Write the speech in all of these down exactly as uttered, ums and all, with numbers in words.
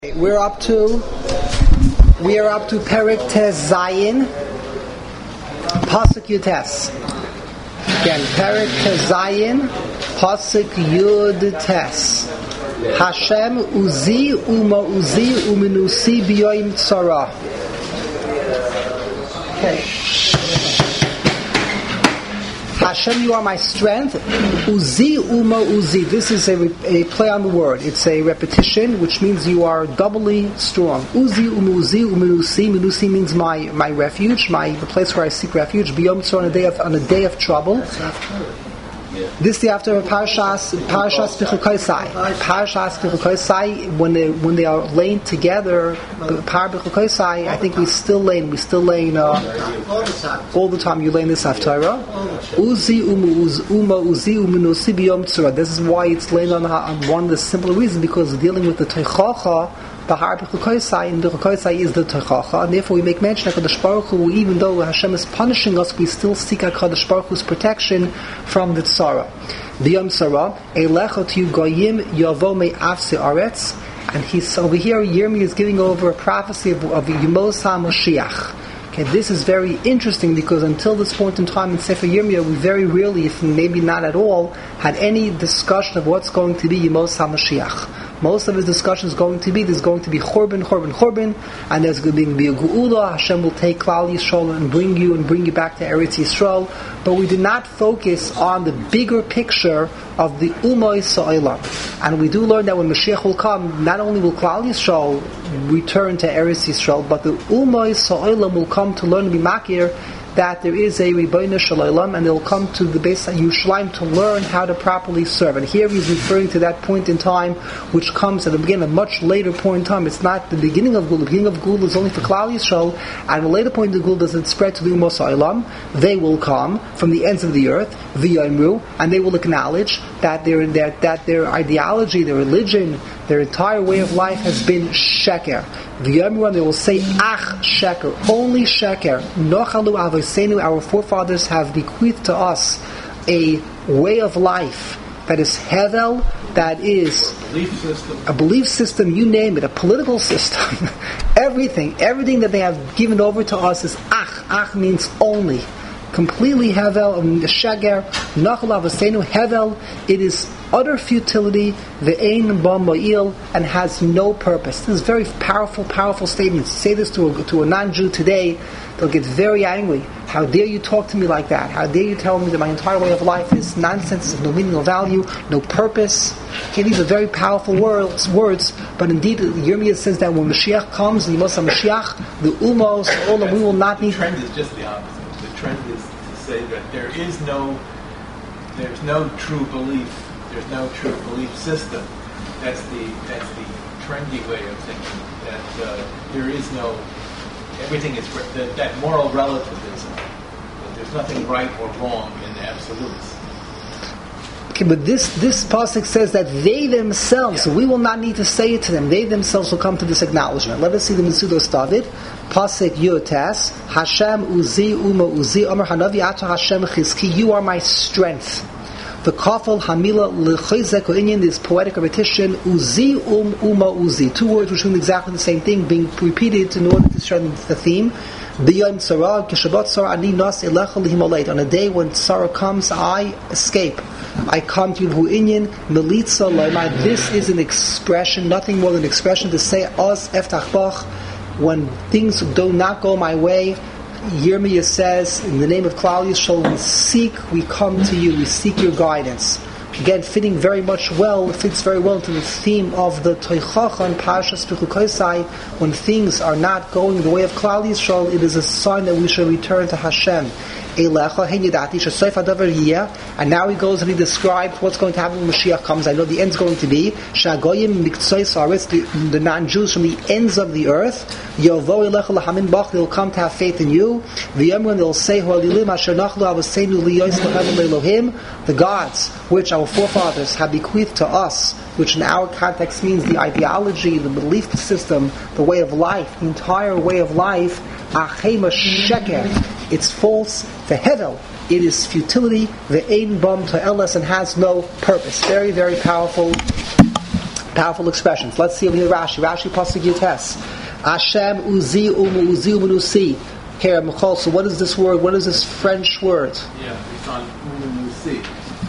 We're up to we are up to Perek Tes Zayin, Pasuk Yud-Tes. Again, Perek Tes Zayin, Pasuk Yud-Tes. Hashem Uzi Uma Uzi Uminusi B'Yoyim Tzara. Okay. Hashem, you are my strength. Uzi Uma Uzi. This is a, a play on the word. It's a repetition, which means you are doubly strong. Uzi Uma Uzi Uminusi. Minusi means my my refuge, my the place where I seek refuge. B'Yom Tzara, on a day of on a day of trouble. This is the after of Parashas Parashas B'Chukoisai. Parashas B'Chukoisai, when they when they are laying together, Par B'Chukoisai, I think we still laying we still laying uh, all the time. You laying this haftarah. Uzi Umu Uma Uzi Uminusi B'Yom Tzara. This is why it's laying on, on one of the simple reasons, because dealing with the Teichacha. Bahar B'Chukoisai, and B'Chukoisai is the Teichacha, and therefore we make mention of HaKadosh Baruch Hu. Even though Hashem is punishing us, we still seek HaKadosh Baruch Hu's protection from the Tzara. B'Yom Tzara, Eilecha Tiyu Goyim Yavo Me'afse Aretz, and he's over here. Yirmiyah is giving over a prophecy of, of Yemos HaMashiach. Okay, this is very interesting because until this point in time in Sefer Yirmiyah, we very rarely, if maybe not at all, had any discussion of what's going to be Yemos HaMashiach. Most of his discussion is going to be, there's going to be Churban, Churban, Churban, and there's going to be a Geula. Hashem will take Klal Yisrael and bring you and bring you back to Eretz Yisrael. But we did not focus on the bigger picture of the Umay Sa'olam. And we do learn that when Mashiach will come, not only will Klal Yisrael return to Eretz Yisrael, but the Umay Sa'olam will come to learn to be Makir, that there is a Rebbeinu Shel Olam, and they'll come to the base of Yerushalayim to learn how to properly serve. And here he's referring to that point in time, which comes at the beginning, a much later point in time. It's not the beginning of Gula. The beginning of Gula is only for Klal Yisrael, and the later point of Gula doesn't spread to the Umos Olam. They will come from the ends of the earth, v'yomru, and they will acknowledge that their that, that their ideology, their religion, their entire way of life has been sheker. V'yomru, they will say, ach sheker, only sheker. Nochalu avosenu, our forefathers have bequeathed to us a way of life that is hevel, that is belief system. a belief system, you name it, a political system. everything, everything that they have given over to us is ach. Ach means only. Completely hevel, sheger, nachal avosenu, hevel, it is utter futility, ve'ein ba ma'il, and has no purpose. This is very powerful, powerful statements. Say this to a, to a non-Jew today, they'll get very angry. How dare you talk to me like that? How dare you tell me that my entire way of life is nonsense, has no meaning, no value, no purpose? Okay, these are very powerful words, words, but indeed, Yirmiyah says that when Mashiach comes, the Yemos HaMashiach, the Umos, all of we will not need... The trend is just the opposite. The trend is to say that there is no, there's no true belief. There's no true belief system. That's the that's the trendy way of thinking. That uh, there is no everything is that, that moral relativism. That there's nothing right or wrong in the absolutes. Okay, but this this pasuk says that they themselves. Yeah. So we will not need to say it to them. They themselves will come to this acknowledgement. Let us see the Mitzudos David. Pasuk Yud-Tes. Hashem Uzi Uma Uzi Amar Hanavi Ata Hashem Chizki. You are my strength. The kafel hamila lechizek inyan, this poetic repetition, uzi um uma uzi, two words which mean exactly the same thing, being repeated in order to strengthen the theme. B'yom tzara kishabat tzara ani nas elecha lihimaleit. On a day when tzara comes, I escape. I come to you hu inyan melitza loymai. This is an expression, nothing more than an expression to say us eftach bach when things do not go my way. Yirmiyah says, in the name of Klal Yisrael, we seek, we come to you, we seek your guidance. Again, fitting very much well, fits very well to the theme of the Teichacha and Parashas B'Chukoisai. When things are not going the way of Klal Yisrael, it is a sign that we should return to Hashem. And now he goes and he describes what's going to happen when Mashiach comes. I know the end's going to be the, the non-Jews from the ends of the earth. They'll come to have faith in you. They'll say, the gods which our forefathers have bequeathed to us, which in our context means the ideology, the belief system, the way of life, the entire way of life, it's false, the hevel, it is futility, the ein bam to elas, and has no purpose. Very, very powerful Powerful expressions. Let's see over here Rashi. Rashi Pasuk Yutes. Hashem uzi umu uzi umunusi. Here, Michal, so what is this word? What is this French word? Yeah, it's on umunusi.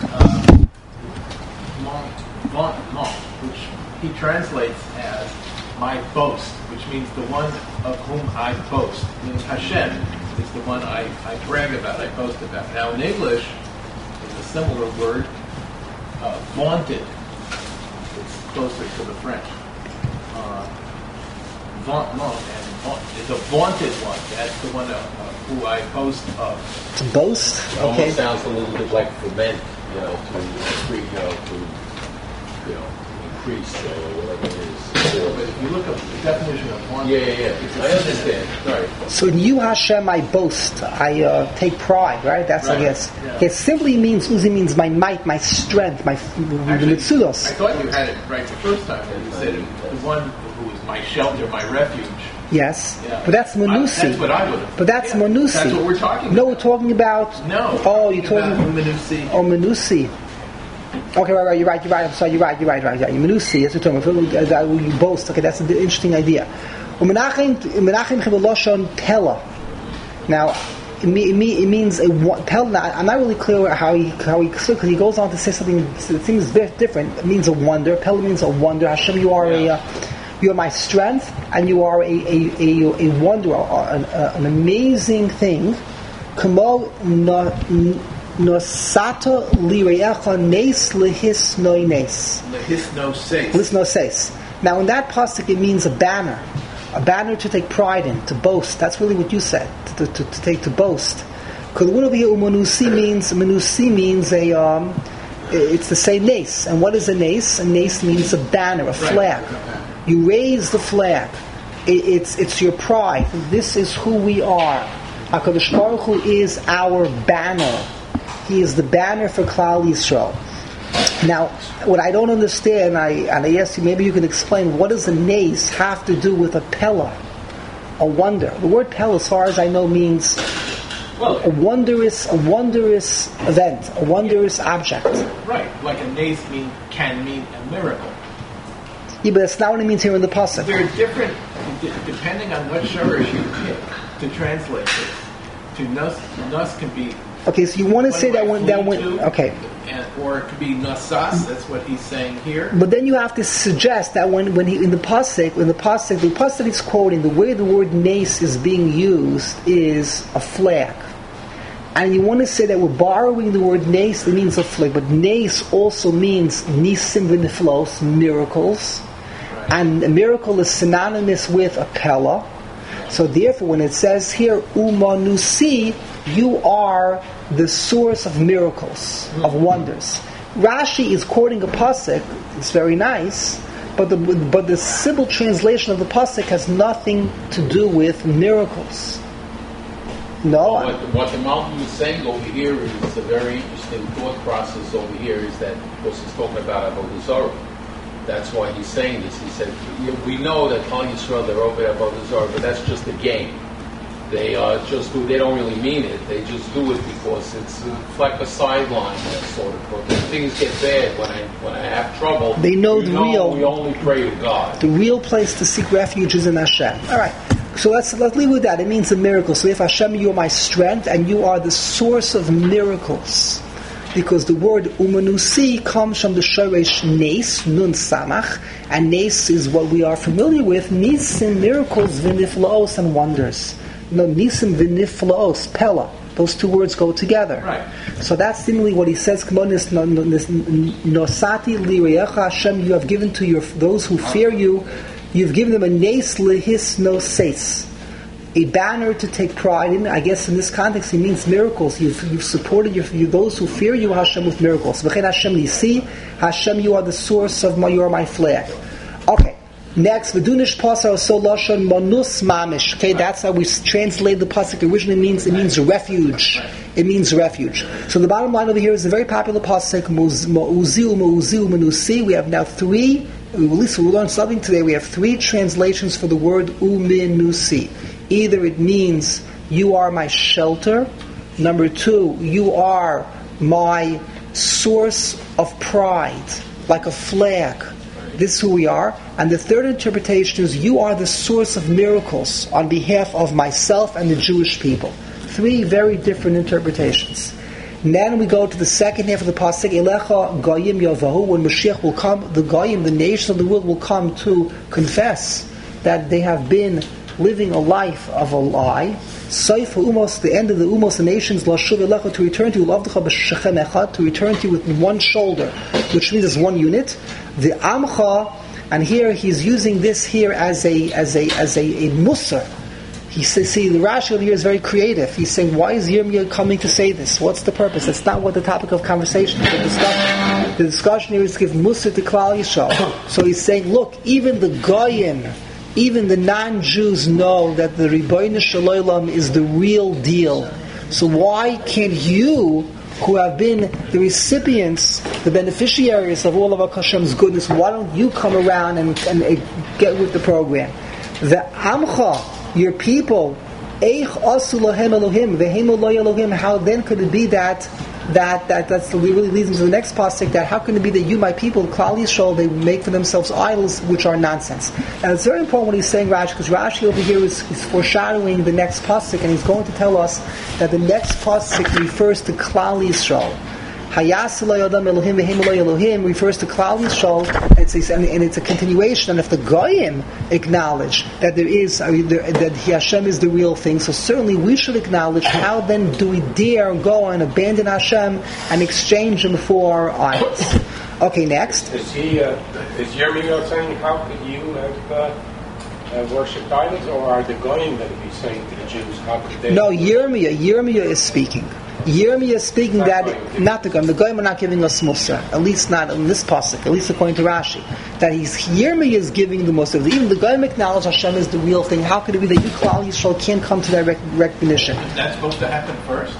Mon, mon, which he translates as my boast, which means the one of whom I boast. It means Hashem is the one I, I brag about, I boast about. Now in English, there's a similar word, uh, vaunted. It's closer to the French. Uh, vauntment, and vaunt is a vaunted one. That's the one uh, who I boast of. To boast? It Okay. almost sounds a little bit like ferment, you know, to increase, you know, to, you know, increase or whatever it is. But if you look up the definition of vaunted, Yeah, yeah, yeah. it's a I synonym. understand. Right. So in you, Hashem, I boast. I uh, take pride, right? That's, I Right. guess. Yeah. It simply means, Uzi means my might, my strength, my Actually, mitzudos. I thought you had it right the first time when you said the one who is my shelter, my refuge. Yes. Yeah. But that's I- Manusi. that's what I would have. But that's yeah, Manusi. That's what we're talking No, about. we're talking about... No. Oh, you're about talking... Manusi. Oh, Manusi. Okay, right, right, you're right, you're right, I'm sorry, you're right, you're right, right, right. Manusi, that's what you're talking about. Uh, You boast, okay, that's an interesting idea. Menachem Chiveloshon Pella. Now, it, me, it, me, it means a one- Pella. Now, I'm not really clear how he how he because he goes on to say something that seems a bit different. It means a wonder. Pella means a wonder. Hashem, you are Yeah. a uh, you are my strength, and you are a a, a, a wonder, an, an amazing thing. Kamo no nosata lirecha nes lehis noi nes. His no says. Listen, no says. Now, in that pasuk, it means a banner, a banner to take pride in, to boast. That's really what you said, to, to, to take to boast. Because the word over here, umanusi means manusi means a um, it's the same nace. And what is a nace? A nace means a banner, a flag. You raise the flag. It, it's it's your pride. This is who we are. HaKadosh Baruch Hu is our banner. He is the banner for Klal Yisrael. Now, what I don't understand, I and I ask you, maybe you can explain, what does a nace have to do with a pella, a wonder? The word pella, as far as I know, means Well, a wondrous, a wondrous event, a wondrous object. right. Like a nace mean can mean a miracle. Yeah, but that's not what it means here in the pasuk. There are different, d- depending on what shurish you pick to translate this. To nus, nus can be. Okay, so you want to say that when that when to, okay. and, or it could be nasas. That's what he's saying here. But then you have to suggest that when, when he in the pasuk, in the pasuk, the pasuk he's quoting, the way the word nace is being used is a flag, and you want to say that we're borrowing the word nace. It means a flag, but nace also means nisim v'niflos, miracles, Right. and a miracle is synonymous with a pella. So therefore, when it says here umanusi, you are the source of miracles, of wonders. Rashi is quoting a pasuk. It's very nice, but the but the simple translation of the pasuk has nothing to do with miracles. No, What, what the mountain is saying over here is a very interesting thought process over here is that, of course, he's talking about Avodah Zarah. That's why he's saying this. He said, we know that Klal Yisrael, they're over at Avodah Zarah, but that's just a game. They uh, just do, they don't really mean it. They just do it because it's uh, like a sideline, that sort of. But when things get bad, when I when I have trouble, They know we the know real- we only pray to God. the real place to seek refuge is in Hashem. All right. So let's let's leave with that. It means a miracle. So if Hashem, you are my strength, and you are the source of miracles, because the word umanusi comes from the shoresh nes nun samach, and nes is what we are familiar with. Nisim, miracles, v'niflaos, and wonders. No, nisim v'niflaos, pella. Those two words go together. Right. So that's seemingly what he says. Nosati li'reyecha Hashem, you have given to your those who fear you. You've given them a nes lehis no seis, a banner to take pride in. I guess in this context, he means miracles. You've, you've supported your, you, those who fear you, Hashem, with miracles. V'chein Hashem nisi, Hashem, you are the source of my, you are my flag. Okay. Next, v'dunish pasar so lashon manus mamish. Okay, that's how we translate the pasuk. Originally means it means refuge. It means refuge. So the bottom line over here is a very popular pasuk. Ma'uziu, ma'uziu, manusi. We have now three. At least we learned something today. We have three translations for the word uminusi. Either it means you are my shelter. Number two, you are my source of pride, like a flag. This is who we are. And the third interpretation is, you are the source of miracles on behalf of myself and the Jewish people. Three very different interpretations. And then we go to the second half of the pasuk, Elecha Goyim Yavahu. When Mashiach will come, the Goyim, the nations of the world, will come to confess that they have been living a life of a lie. Saif Umos, the end of the Umos, the nations, Lashuv Elecha, to return to you, Lavdecha b'shechem echad, to return to you with one shoulder, which means as one unit. The Amcha, and here he's using this here as a as a as a, a musar. He says, see, the Rashi over here is very creative. He's saying, why is Yirmiyah coming to say this? What's the purpose? That's not what the topic of conversation is. The discussion, the discussion here is to give Musar to Klal Yisrael. So he's saying, look, even the Goyim, even the non-Jews know that the Ribono Shel Olam is the real deal. So why can't you, who have been the recipients, the beneficiaries of all of Hashem's goodness, why don't you come around and, and, and get with the program? The Amcha, your people, Eich asu lahem Elohim, vehemu lo Elohim. How then could it be that that that that's really leads into the next pasuk? That how can it be that you, my people, Klal Yisrael, they make for themselves idols which are nonsense? And it's very important what he's saying, Rashi, because Rashi over here is, is foreshadowing the next pasuk, and he's going to tell us that the next pasuk refers to Klal Yisrael. Hayas Elohim Elohim v'Hem Elohim refers to Klal Yisrael, and it's, a, and it's a continuation. And if the Goyim acknowledge that there is uh, there, that Hashem is the real thing, so certainly we should acknowledge. How then do we dare go and abandon Hashem and exchange Him for idols? Okay, next. Is he? Uh, is Yirmiyah saying, how could you have uh, uh, worshipped idols, or are the Goyim going to be saying to the Jews, how could they? No, Yirmiyah. Yirmiyah is speaking. Yirmiyah is speaking not that Goyim. Not the Goyim. The Goyim are not giving us Musar, at least not in this pasuk, at least according to Rashi. That he's Yirmiyah is giving the Musar. Even the Goyim acknowledge Hashem is the real thing. How could it be that you, Klal Yisrael, can't come to that rec- recognition? Is that supposed to happen first?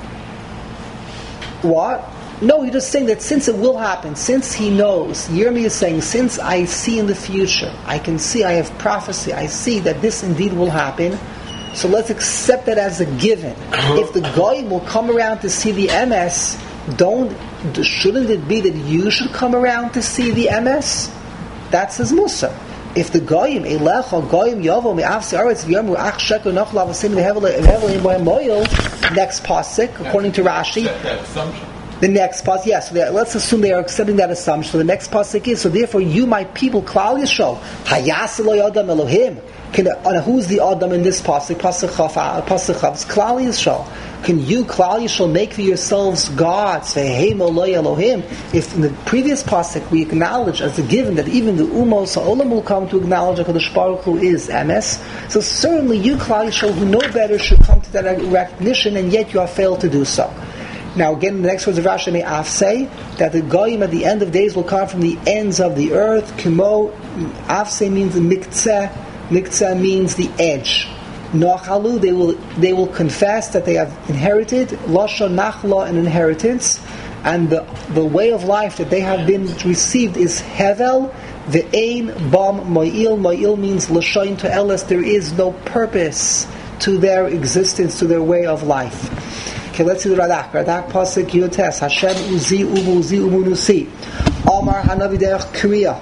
What? No, he's just saying that since it will happen, since he knows, Yirmiyah is saying, since I see in the future, I can see, I have prophecy, I see that this indeed will happen. So let's accept that as a given. If the Goyim will come around to see the M S, don't shouldn't it be that you should come around to see the M S? That's his Musar. If the Goyim, Elecha Goyim Yavo Me'afsi Aretz V'Yamru Ach Sheker Noch Lavasim V'Hevel Mo'el. Next pasuk, according to Rashi. That, that assumption. The next pasuk, yes. So let's assume they are accepting that assumption. So the next pasuk is, so therefore you, my people, Klal Yisrael, Hayas Eloi Adam Elohim. Can, uh, who's the Adam in this pasuk? Pasuk Chav, pasuk Chav. It's Klal Yisrael. Can you, Klal Yisrael, make for yourselves gods? Ve'hem Eloi Elohim. If in the previous pasuk we acknowledge as a given that even the Umos Ha'olam will come to acknowledge that HaKadosh Baruch Hu is M S, so certainly you, Klal Yisrael, who know better, should come to that recognition, and yet you have failed to do so. Now again, the next words of Rashi may af say that the Goyim at the end of days will come from the ends of the earth. Kimo af say means the miktzeh. Miktzeh means the edge. Nochalu, they will they will confess that they have inherited Lashon Nachla, an inheritance, and the the way of life that they have been received is Hevel. The Ein Bam Mo'il. Mo'il means Lashon to Elis. There is no purpose to their existence, to their way of life. Okay, let's see the Radak. Radak pasuk Yotes. Hashem uzi umu uzi umu nusi. Omar Hanavi derech Kriya.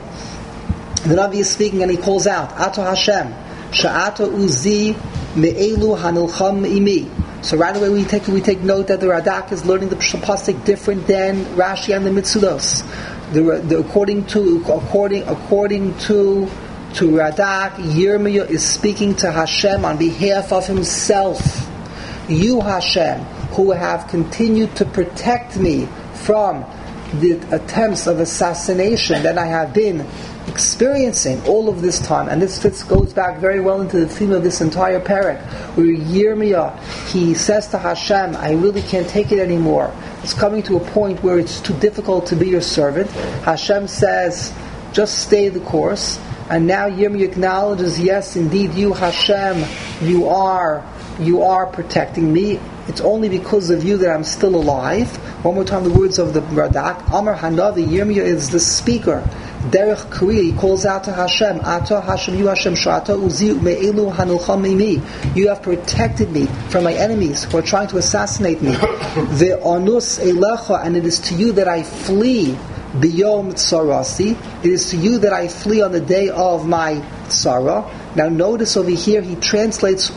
The Navi is speaking and he calls out, Ato Hashem, Sha'ato uzi me'elu hanilcham imi. So right away we take we take note that the Radak is learning the pasuk different than Rashi and the Mitzudos. The, the, according to according according to to Radak, Yirmiyah is speaking to Hashem on behalf of himself. You, Hashem, who have continued to protect me from the attempts of assassination that I have been experiencing all of this time, and this fits goes back very well into the theme of this entire parak, where Yirmiyah, he says to Hashem, I really can't take it anymore. It's coming to a point where it's too difficult to be your servant. Hashem says, just stay the course. And now Yirmiyah acknowledges, yes, indeed, you, Hashem, you are you are protecting me. It's only because of you that I'm still alive. One more time, the words of the Radak. Amar Hanavi, Yirmiyah is the speaker. Derech Kriya, he calls out to Hashem, Ato Hashem, you Hashem, Sh'ata uzi me'elu hanilcham imi. You have protected me from my enemies who are trying to assassinate me. Ve'onus elecha, and it is to you that I flee. biyom tsarasi. It is to you that I flee on the day of my tsara. Now notice over here he translates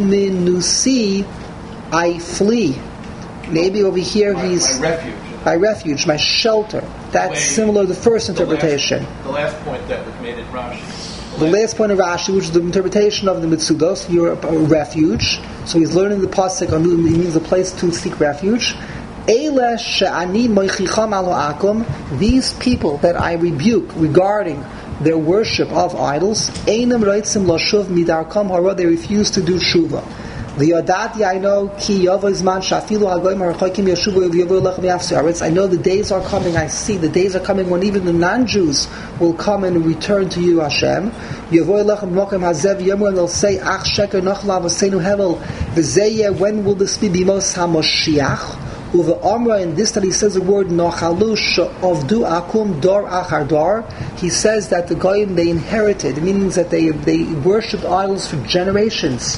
uminusi, I flee. Maybe over here my, he's my refuge. my refuge, my shelter. That's Way- similar to the first interpretation. The last, the last point that was made in Rashi. The last point of Rashi, which is the interpretation of the Mitzudos, you're a refuge. So he's learning the pasuk on it means a place to seek refuge. Eile she'ani moichicham alo akum. These people that I rebuke regarding their worship of idols, einam reitzim lashuv midarkam hara. They refuse to do tshuva. The Yodati, I know ki yavozman shafilu hagoyim harachokim yeshuvu yavu lechem yafsaretz. I know the days are coming. I see the days are coming when even the non-Jews will come and return to you, Hashem. Yavu lechem mokem hazev yamu, and they'll say, Ach sheker nachla v'seinu hevel v'zeyeh. When will this be? Bimos hamoshiach. Uva Amra, in this that he says the word Nachalu Avdu Akum Dor Achar Dor. He says that the Goyim they inherited, meaning that they they worshipped idols for generations.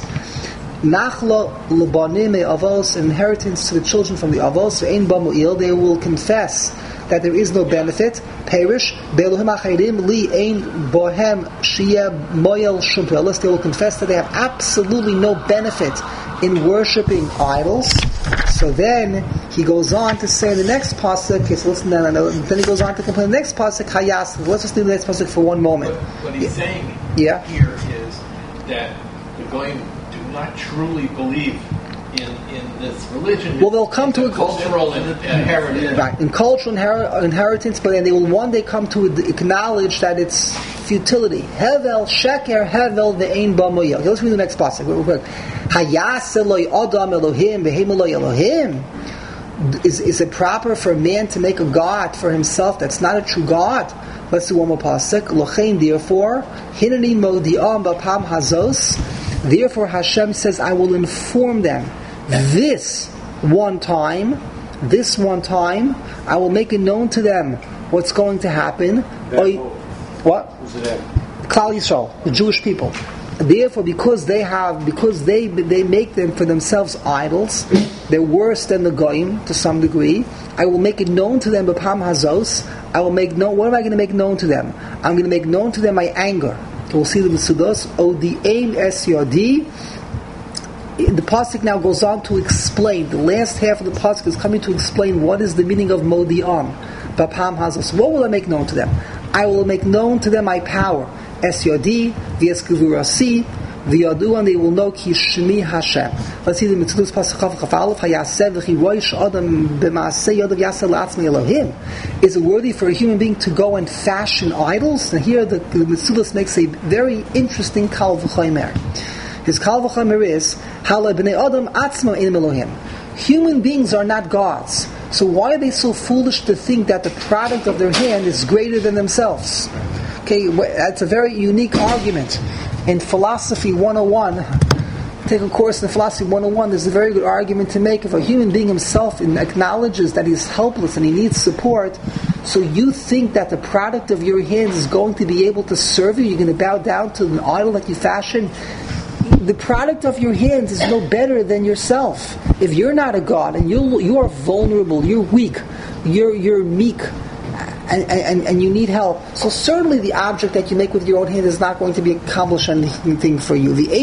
Nachla Lubanim Avos, inheritance to the children from the Avos. Ein Bamuil, they will confess that there is no benefit. Perish Be'elohim Acharim Li Ein Bohem Shia Moyel Shumpelis. They will confess that they have absolutely no benefit in worshipping idols. So then he goes on to say in the next pasuk. Okay, so listen. Then, then he goes on to complain. The next pasuk, Hayas. Let's just do the next pasuk for one moment. What, what he's yeah. saying yeah. here is that the Goyim do not truly believe in, in this religion. Well, they'll come it's to a a cultural inheritance. Right, in cultural inher- inheritance, but then they will one day come to acknowledge that it's futility. Hevel sheker hevel ve'ein b'moyel. Let's read the next pasuk real quick. Hayas Eloi Adam Elohim ve'hem Eloi Elohim. Is is it proper for a man to make a god for himself that's not a true god? Let's do one more pasuk. Lochein, therefore, hinani modi'am b'pam hazos. Therefore, Hashem says, I will inform them this one time. This one time, I will make it known to them what's going to happen. Oy, what? Klal Yisrael, the Jewish people. Therefore, because they have, because they they make them for themselves idols, they're worse than the Goyim to some degree. I will make it known to them. B'pam hazos. I will make known. What am I going to make known to them? I'm going to make known to them my anger. We'll see the Mitzudos. O the aim es yodi. The pasuk now goes on to explain. The last half of the pasuk is coming to explain what is the meaning of modi'am. B'pam hazos. What will I make known to them? I will make known to them my power. Es yodi, v'yeskivurasi, v'yadu, and they will know ki shmi Hashem. Let's see the Mitzudos pasuk chav chaf aleph. Hayaseh v'chiroish adam b'maaseh yodav yaseh la'atzmi Elohim. Is it worthy for a human being to go and fashion idols? And here the, the Mitzudos makes a very interesting kal v'chomer. His kal v'chomer is hala b'nei adam atzma ein Elohim. Human beings are not gods. So why are they so foolish to think that the product of their hand is greater than themselves? Okay, that's a very unique argument. In Philosophy one oh one, take a course in Philosophy one oh one, there's a very good argument to make. If a human being himself acknowledges that he's helpless and he needs support, so you think that the product of your hands is going to be able to serve you, you're going to bow down to an idol that you fashion? The product of your hands is no better than yourself. If you're not a god and you you are vulnerable, you're weak, you're you're meek, and, and, and you need help, so certainly the object that you make with your own hand is not going to be accomplish anything for you. The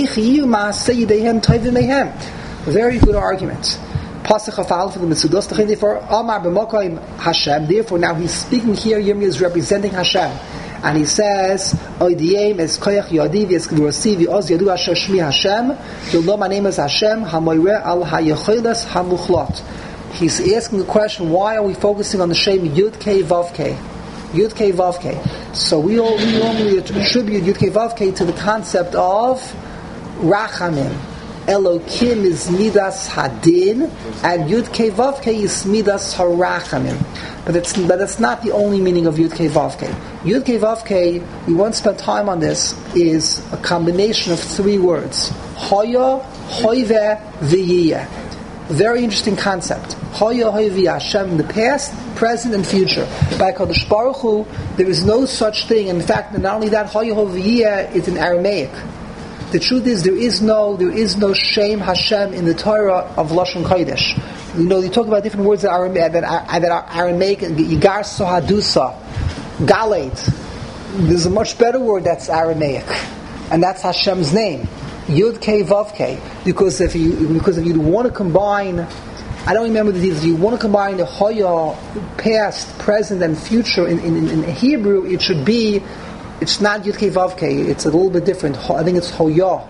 very good argument. Pasuk Chafal for the Mitzudos. Therefore, Amar b'Mokoim Hashem. Therefore, now he's speaking here. Yirmiyah is representing Hashem. And he says, Oidiyem es koyach yadi v'eskvurasi v'oz yadu asher shmi Hashem. You'll know my name is Hashem, hamoyreh al hayecheles hamuchlot. He's asking the question, why are we focusing on the Shem Yud Kei Vav Kei? Yud Kei Vav Kei. So we, all, we normally attribute Yud Kei Vav Kei to the concept of Rachamim. Elokim is Midas Hadin, and Yud Kei Vav Kei is Midas Harachamim. But it's but that's not the only meaning of Yud Kei Vav Kei. Yud Kei Vav Kei, we once spent time on this, is a combination of three words. Hoya, Hoive, V'yiyeh. Very interesting concept. Hoya, Hoive, Hashem in the past, present, and future. By Kadosh Baruch Hu, there is no such thing. In fact, not only that, Hoya, Hoive, V'yiyeh is in Aramaic. The truth is, there is no there is no Shem Hashem in the Torah of Lashon Kodesh. You know, you talk about different words that are that are, that are Aramaic. Yigar Sohadusa, Galet. There's a much better word that's Aramaic, and that's Hashem's name, Yud Kei Vav Kei. Because if you because if you want to combine, I don't remember the details. You want to combine the Hoya, past, present, and future in, in, in Hebrew. It should be. It's not Yud Kei Vav Kei. It's a little bit different. I think it's Hoya.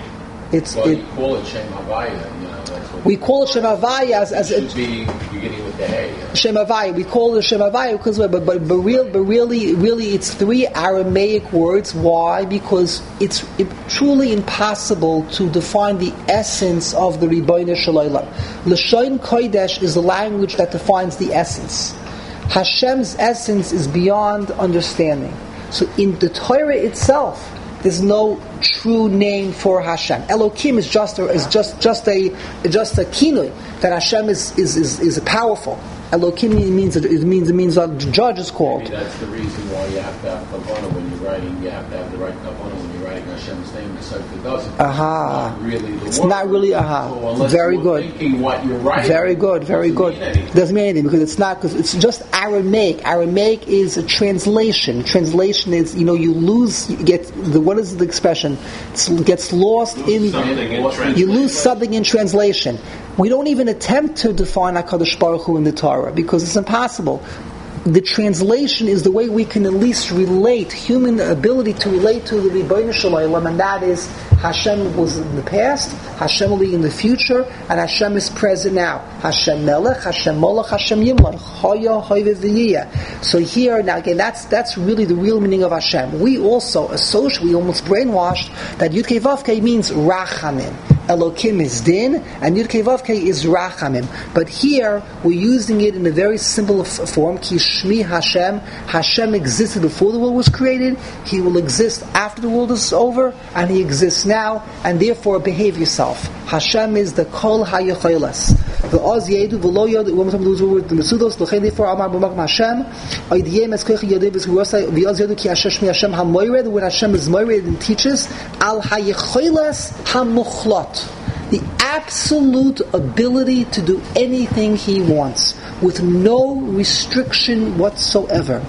It's well, it, you call it Shem Havaya, you know. That's what we call it Shem Havaya as, as it it should be beginning with the Hey. Yeah. Shem Havaya. We call it Shem Havaya because, but but but, real, but really, really, it's three Aramaic words. Why? Because it's it, truly impossible to define the essence of the Ribono Shel Olam. Lashon Kodesh is the language that defines the essence. Hashem's essence is beyond understanding. So in the Torah itself, there's no true name for Hashem. Elokim is just a, is just just a just a kinui that Hashem is is is, is powerful. Elokim means it means it means a judge is called. Maybe that's the reason why you have to have kavanah when you're writing. You have to have the right kavanah when you're writing Hashem's name. The Sefer doesn't. Aha. It's not really the It's word. not really aha. So unless Very you're good. thinking what you're writing, Very good. Very doesn't good. mean anything. Doesn't mean anything because it's not because it's just Aramaic. Aramaic is a translation. Translation is you know you lose you get the what is the expression? It gets lost in something in you translation. lose something in translation. We don't even attempt to define HaKadosh Baruch Hu in the Torah because it's impossible. The translation is the way we can at least relate, human ability to relate to the Ribono Shel Olam, and that is Hashem was in the past, Hashem will be in the future, and Hashem is present now. Hashem Melech, Hashem Molech, Hashem Yimlach, Hoya, Hoyve V'yiyah. So here, now again, that's that's really the real meaning of Hashem. We also associate, we almost brainwashed that Yud Kei Vav Kei means Rachamim. Elokim is Din, and Yud Kei Vav Kei is Rachamim. But here, we're using it in a very simple f- form. Ki Shmi Hashem. Hashem existed before the world was created. He will exist after the world is over, and He exists now, and therefore behave yourself. Hashem is the Kol HaYacholas. The Oz Yedu V'lo Yod. One more time, lose the word the Mesudos. L'chein therefore Amar B'Makom Hashem. Oidiyem Es Koich Yodei V'Zgurosai V'Oz Yedu Ki Hashem Shmi Hashem HaMoired. When Hashem is Moired and teaches Al HaYacholas HaMuchlot. The absolute ability to do anything He wants with no restriction whatsoever.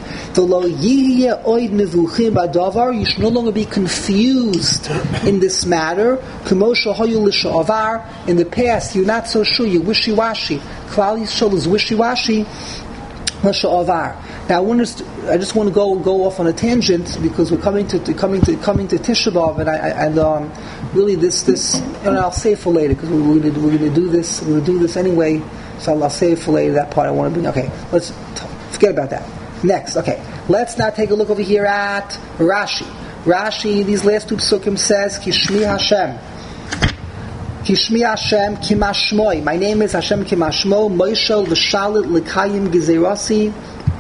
You should no longer be confused in this matter. In the past, you're not so sure, you're wishy-washy. Klal Yisrael is wishy-washy. Now, I, want to, I just want to go go off on a tangent because we're coming to, to coming to coming to Tisha B'av, and I, I and um, really this this and I'll save for later because we're going to we're going to do this we're going to do this anyway. So I'll, I'll save for later that part. I want to bring. Okay, let's t- forget about that. Next, okay, let's now take a look over here at Rashi. Rashi, these last two psukim says Kishmi Hashem. Kishmi Hashem Kimashmoi. My name is Hashem Kimashmo. Moishel v'shalit l'kayim gizerasi.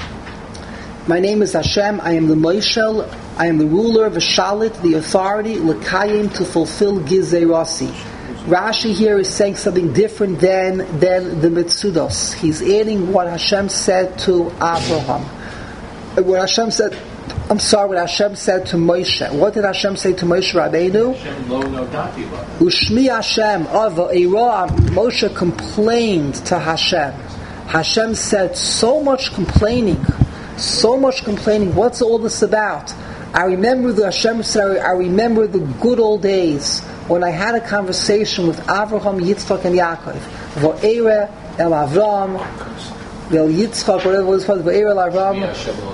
My name is Hashem. I am the Moishel. I am the ruler, v'shalit, the authority, l'kayim, to fulfill gizerasi. Rashi here is saying something different than than the Metzudos. He's adding what Hashem said to Abraham. What Hashem said. I'm sorry, what Hashem said to Moshe. What did Hashem say to Moshe Rabbeinu? Hashem lo nodati lo. Ushmi Hashem of Eira. Moshe complained to Hashem. Hashem said so much complaining, so much complaining. What's all this about? I remember the Hashem said. I remember the good old days when I had a conversation with Avraham, Yitzchak, and Yaakov. V'Eira el Avram. Vel Yitzchak, whatever it was called, V'Eira el Avram.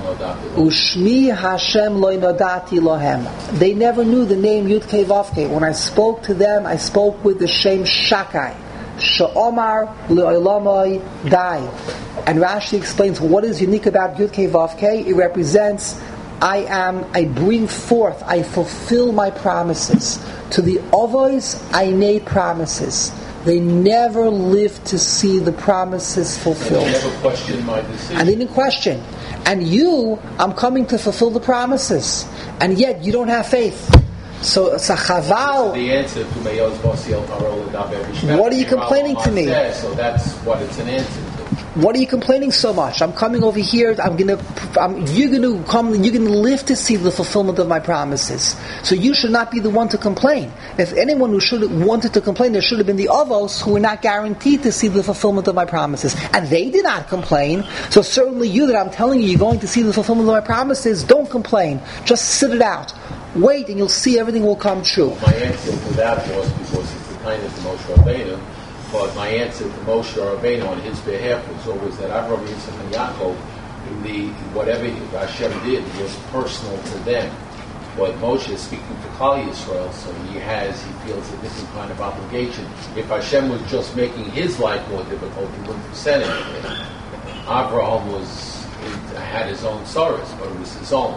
Ushmi Hashem lo nodati lohem. They never knew the name Yud Kei Vav Kei. When I spoke to them, I spoke with the Shem Shakai. She'omar le'olamai dai. And Rashi explains what is unique about Yud Kei Vav Kei. It represents I am, I bring forth, I fulfill my promises. To the Ovois, I made promises. They never lived to see the promises fulfilled. They never questioned my decision. And they didn't question. And you, I'm coming to fulfill the promises. And yet, you don't have faith. So, Sachaval. The answer to Meyoz Bosiel Parol Adaber. What are you complaining to me? So that's what it's an answer to. What are you complaining so much? I'm coming over here. I'm gonna. I'm, you're gonna come. You're gonna live to see the fulfillment of my promises. So you should not be the one to complain. If anyone who should have wanted to complain, there should have been the others who were not guaranteed to see the fulfillment of my promises, and they did not complain. So certainly you, that I'm telling you, you're going to see the fulfillment of my promises. Don't complain. Just sit it out. Wait, and you'll see everything will come true. My answer to that was because it's the kind of Moshe Rabbeinu. But my answer to Moshe Rabbeinu on his behalf was always that Avraham, Yitzchak, and Yaakov, the whatever Hashem did was personal to them. But Moshe is speaking to Klal Yisrael, so he has, he feels a different kind of obligation. If Hashem was just making his life more difficult, he wouldn't have said anything. Avraham was had his own sorrows, but it was his own.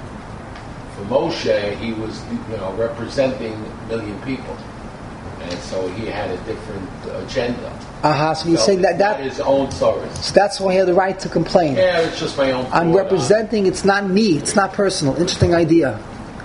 For Moshe, he was, you know, representing a million people. And so he had a different agenda. Uh-huh, so you're so saying that, that his own sorrows. So that's why he had the right to complain. Yeah, it's just my own. I'm thought. representing, it's not me, it's not personal. Interesting idea.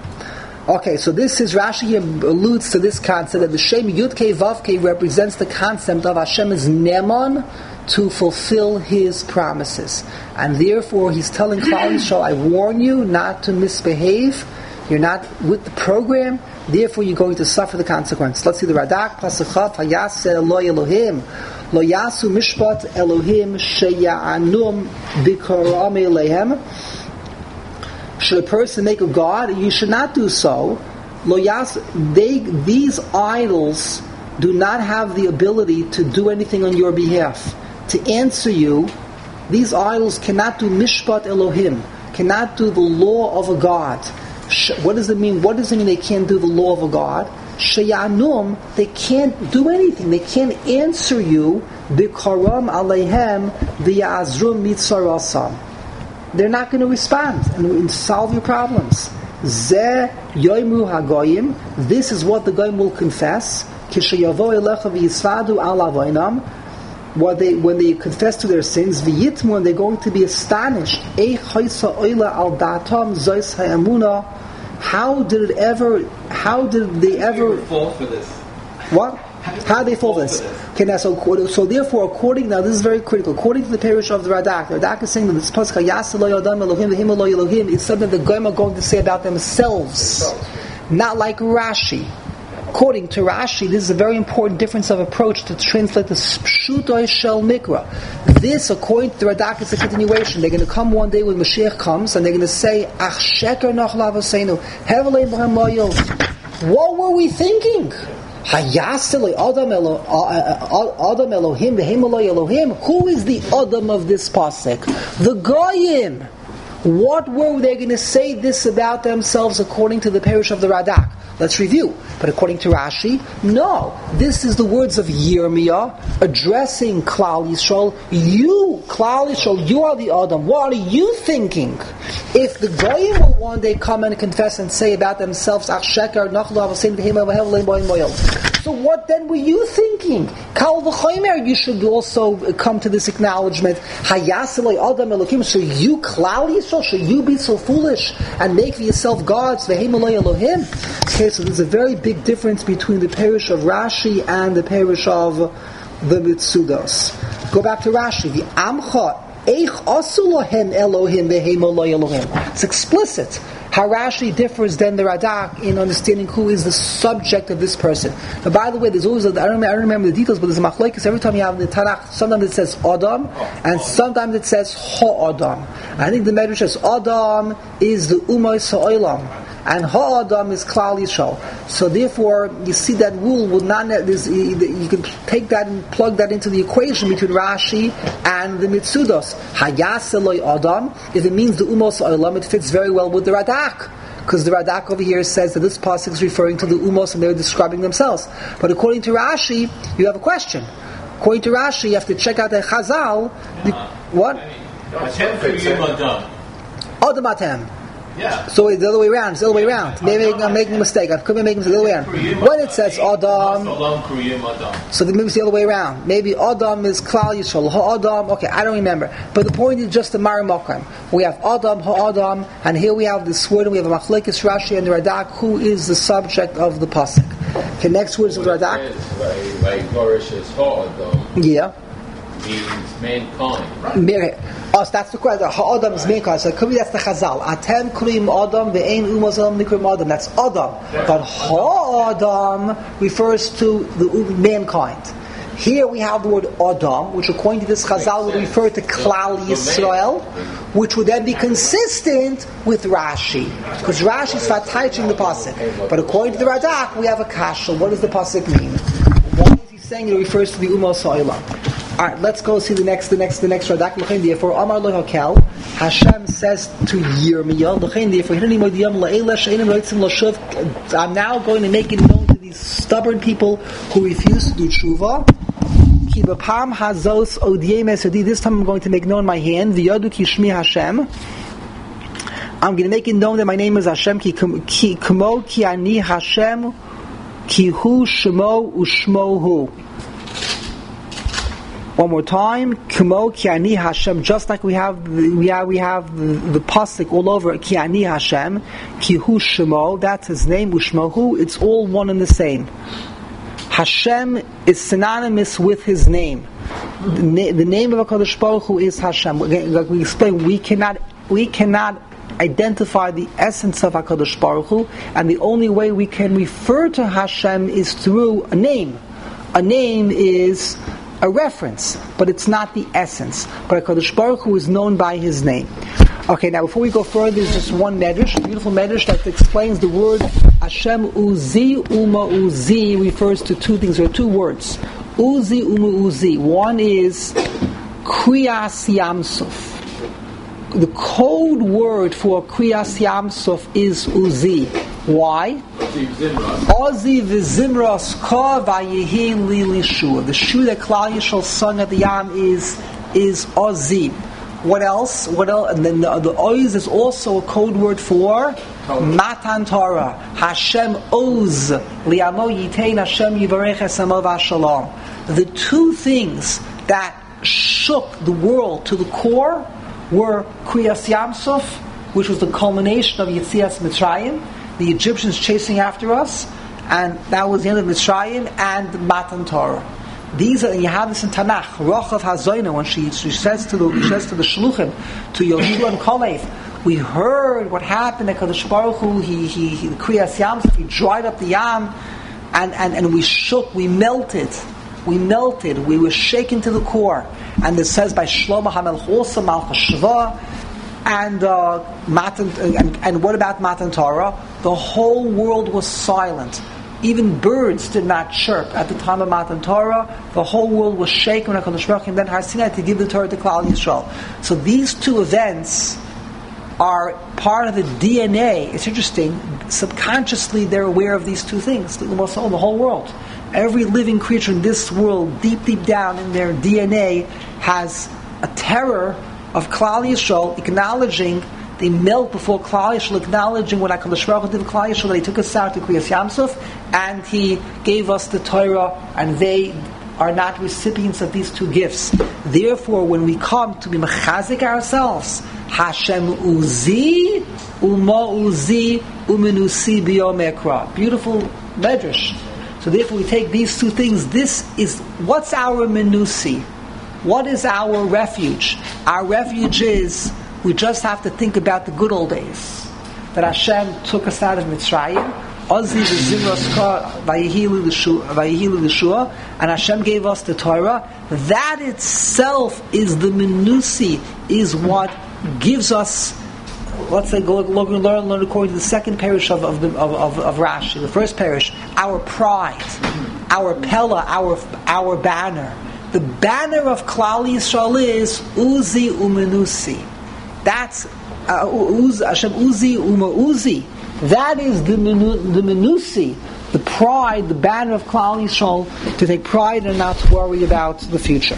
Okay, so this is, Rashi alludes to this concept that the Shem Yud-Kei Vav-Kei represents the concept of Hashem is Neman to fulfill His promises. And therefore He's telling Klal Yisrael, I warn you not to misbehave. You're not with the program. Therefore, you're going to suffer the consequence. Let's see the Radak, Pasachaf, Hayase Eloi Elohim, Lo Yasu Mishpat Elohim, Sheya'anum Bikoram Eleihem. Should a person make a god? You should not do so. Lo Yas, they, these idols do not have the ability to do anything on your behalf. To answer you, these idols cannot do Mishpat Elohim, cannot do the law of a god. What does it mean? What does it mean they can't do the law of a God? Sheyanum, they can't do anything. They can't answer you. Bikaram aleihem v'yazrum mitzarasam. They're not going to respond and solve your problems. Ze yoimru hagoyim. This is what the goyim will confess. Kishayavo elecha v'yisvadu al avoinam. What they, when they confess to their sins, v'yitmu, and they're going to be astonished. How did it ever? How did they ever fall for this? What? How did they fall for this? Okay, now so, so therefore, according now, this is very critical. According to the parish of the Radak, the Radak is saying that this pasuk Yaseh lo Yadam Elohim v'Him lo Elohim is something the goyim are going to say about themselves, not like Rashi. According to Rashi, this is a very important difference of approach to translate the Pshuto Shel Mikra. This, according to the Radak, is a continuation. They're going to come one day when Mashiach comes, and they're going to say, Ach Sheker Noch Lavosenu, Hevelei B'hem Moyel. What were we thinking? Hayasele Adam Elohim V'hem Elohim. Who is the Adam of this pasuk? The Goyim. What were they going to say this about themselves according to the parish of the Radak? Let's review. But according to Rashi, no. This is the words of Yirmiyah addressing Klal Yisrael. You, Klal Yisrael, you are the Adam. What are you thinking? If the Goyim will one day come and confess and say about themselves, Ach Sheker, Nachlav, Asin, Behema, Behema, Behema, Behema. So what then were you thinking? Kal v'chomer, you should also come to this acknowledgement. Hayaselei Adam Elohim. So you, Klal Yisrael, should you be so foolish and make for yourself gods? V'hemalei Elohim. Okay, so there's a very big difference between the parish of Rashi and the parish of the Mitzudos. Go back to Rashi. The Amcha Eich asu lohen Elohim v'hemalei Elohim. It's explicit. How Rashi differs than the Radak in understanding who is the subject of this person. Now, by the way, there's always a, I don't remember, I don't remember the details, but there's a machlokes every time you have in the Tanakh. Sometimes it says Adam, and sometimes it says Ha-Adam. I think the Medrash says Adam is the Umay Sa'olam, and Ha-Adam is Klal Yisrael. So therefore, you see that rule would not. You can take that and plug that into the equation between Rashi and the Mitzudos. Hayaseloi Adam. If it means the Umos Sa'olam, it fits very well with the Radak. Because the Radak over here says that this pasuk is referring to the Umos and they're describing themselves. But according to Rashi, you have a question. According to Rashi, you have to check out the Chazal. The, what? Adam Atem. Yeah. So it's the other way around. It's the other way around. Maybe I'm making a mistake. I could be making a mistake the other way around. When it says Adam, so maybe it's the other way around. Maybe Adam is Klal Yisrael. Ha-Adam. Okay, I don't remember. But the point is just the Maramokam. We have Adam, Ha-Adam, and here we have this word. And we have a Machlekes Rashi and the Radak, who is the subject of the pasuk. Okay, next word is the Radak. Yeah. means mankind. Right. Oh, so that's the question. Ha'adam is mankind. So it could be that's the Chazal. Atem krim Adam ve'ein umazam nikrim Adam. That's Adam. But Ha'adam refers to the mankind. Here we have the word Adam, which according to this Chazal would refer to Klal Yisrael, which would then be consistent with Rashi. Because Rashi is fataiching the pasuk. But according to the Radak, we have a kasha. What does the pasuk mean? Why is he saying it refers to the Ummah Sa'ilah? Alright, let's go see the next, the next, the next Radak. Therefore, Amar lo Hakel, Hashem says to Yirmiyah, therefore, I'm now going to make it known to these stubborn people who refuse to do tshuva. This time I'm going to make known my hand. Hashem. I'm going to make it known that my name is Hashem. Ki kamo ki ani Hashem ki hu shemo ushmo hu. One more time. Kamo ki ani Hashem. Just like we have, we have, we have the, the pasuk all over. Ki ani Hashem ki hu shemo. That's his name. Ushmo hu. It's all one and the same. Hashem is synonymous with His name. The, na- the name of HaKadosh Baruch Hu is Hashem. Like we explained, we cannot we cannot identify the essence of HaKadosh Baruch Hu, and the only way we can refer to Hashem is through a name. A name is a reference, but it's not the essence. But HaKadosh Baruch Hu is known by His name. Okay, now before we go further, there's just one medrash, a beautiful medrash that explains the word Hashem Uzi Uma Uzi refers to two things. There are two words. Uzi Uma Uzi. One is Kriyas Yamsuf. The code word for Kriyas Yamsuf is Uzi. Why? Ozi v'zimras ka v'yehin li lishu. The shoe that Klal Yisrael sung at the Yam is is Ozi. What else? What else? And then the, the Oz is also a code word for Matan Torah. Hashem Oz li'amo yitein Hashem yivarech esamo v'ashalom. The two things that shook the world to the core were Kriyas Yamsuf, which was the culmination of Yetzias Mitzrayim, the Egyptians chasing after us, and that was the end of Mitzrayim, and Matan Torah. These are, you have this in Tanakh. Rochav Hazoyna, when she, she says to the she says to the Shluchim, to Yoshua and Kalev, we heard what happened at Kadosh Baruch Hu. He he he Kriyas Yamsuf. He dried up the Yam, and, and and we shook. We melted. We melted. We were shaken to the core. And it says by Shlomo HaMelech also Malchus Shva, and uh, Matan. And, and what about Matan Torah? The whole world was silent. Even birds did not chirp at the time of Matan Torah. The whole world was shaken when HaKadosh Baruch Hu then Har Sinai to give the Torah to Klal Yisrael. So these two events are part of the D N A. It's interesting. Subconsciously, they're aware of these two things. The whole world, every living creature in this world, deep, deep down in their D N A, has a terror of Klal Yisrael, acknowledging. They melt before Klal Yisrael, acknowledging what HaKadosh Baruch Hu did with Klal Yisrael, that He took us out to Kriyas Yamsuf, and He gave us the Torah, and they are not recipients of these two gifts. Therefore, when we come to be mechazik ourselves, Hashem Uzi, Uma Uzi, Umenusi Biyom Ekra. Beautiful medrash. So therefore we take these two things. This is, what's our menusi? What is our refuge? Our refuge is, we just have to think about the good old days. That Hashem took us out of Mitzrayim, Ozi v'zimros ka vayihilu l'shua, and Hashem gave us the Torah. That itself is the menusi, is what gives us, let's say, go, go learn, learn according to the second parish of of, the, of, of, of Rashi, the first parish, our pride, our pella, our our banner. The banner of Klal Yisrael is Uzi Umenusi. That's uh, Uz, Hashem Uzi Uma Uzi. That is the menu, the menusi, the pride, the banner of Klal Yisrael, to take pride and not to worry about the future.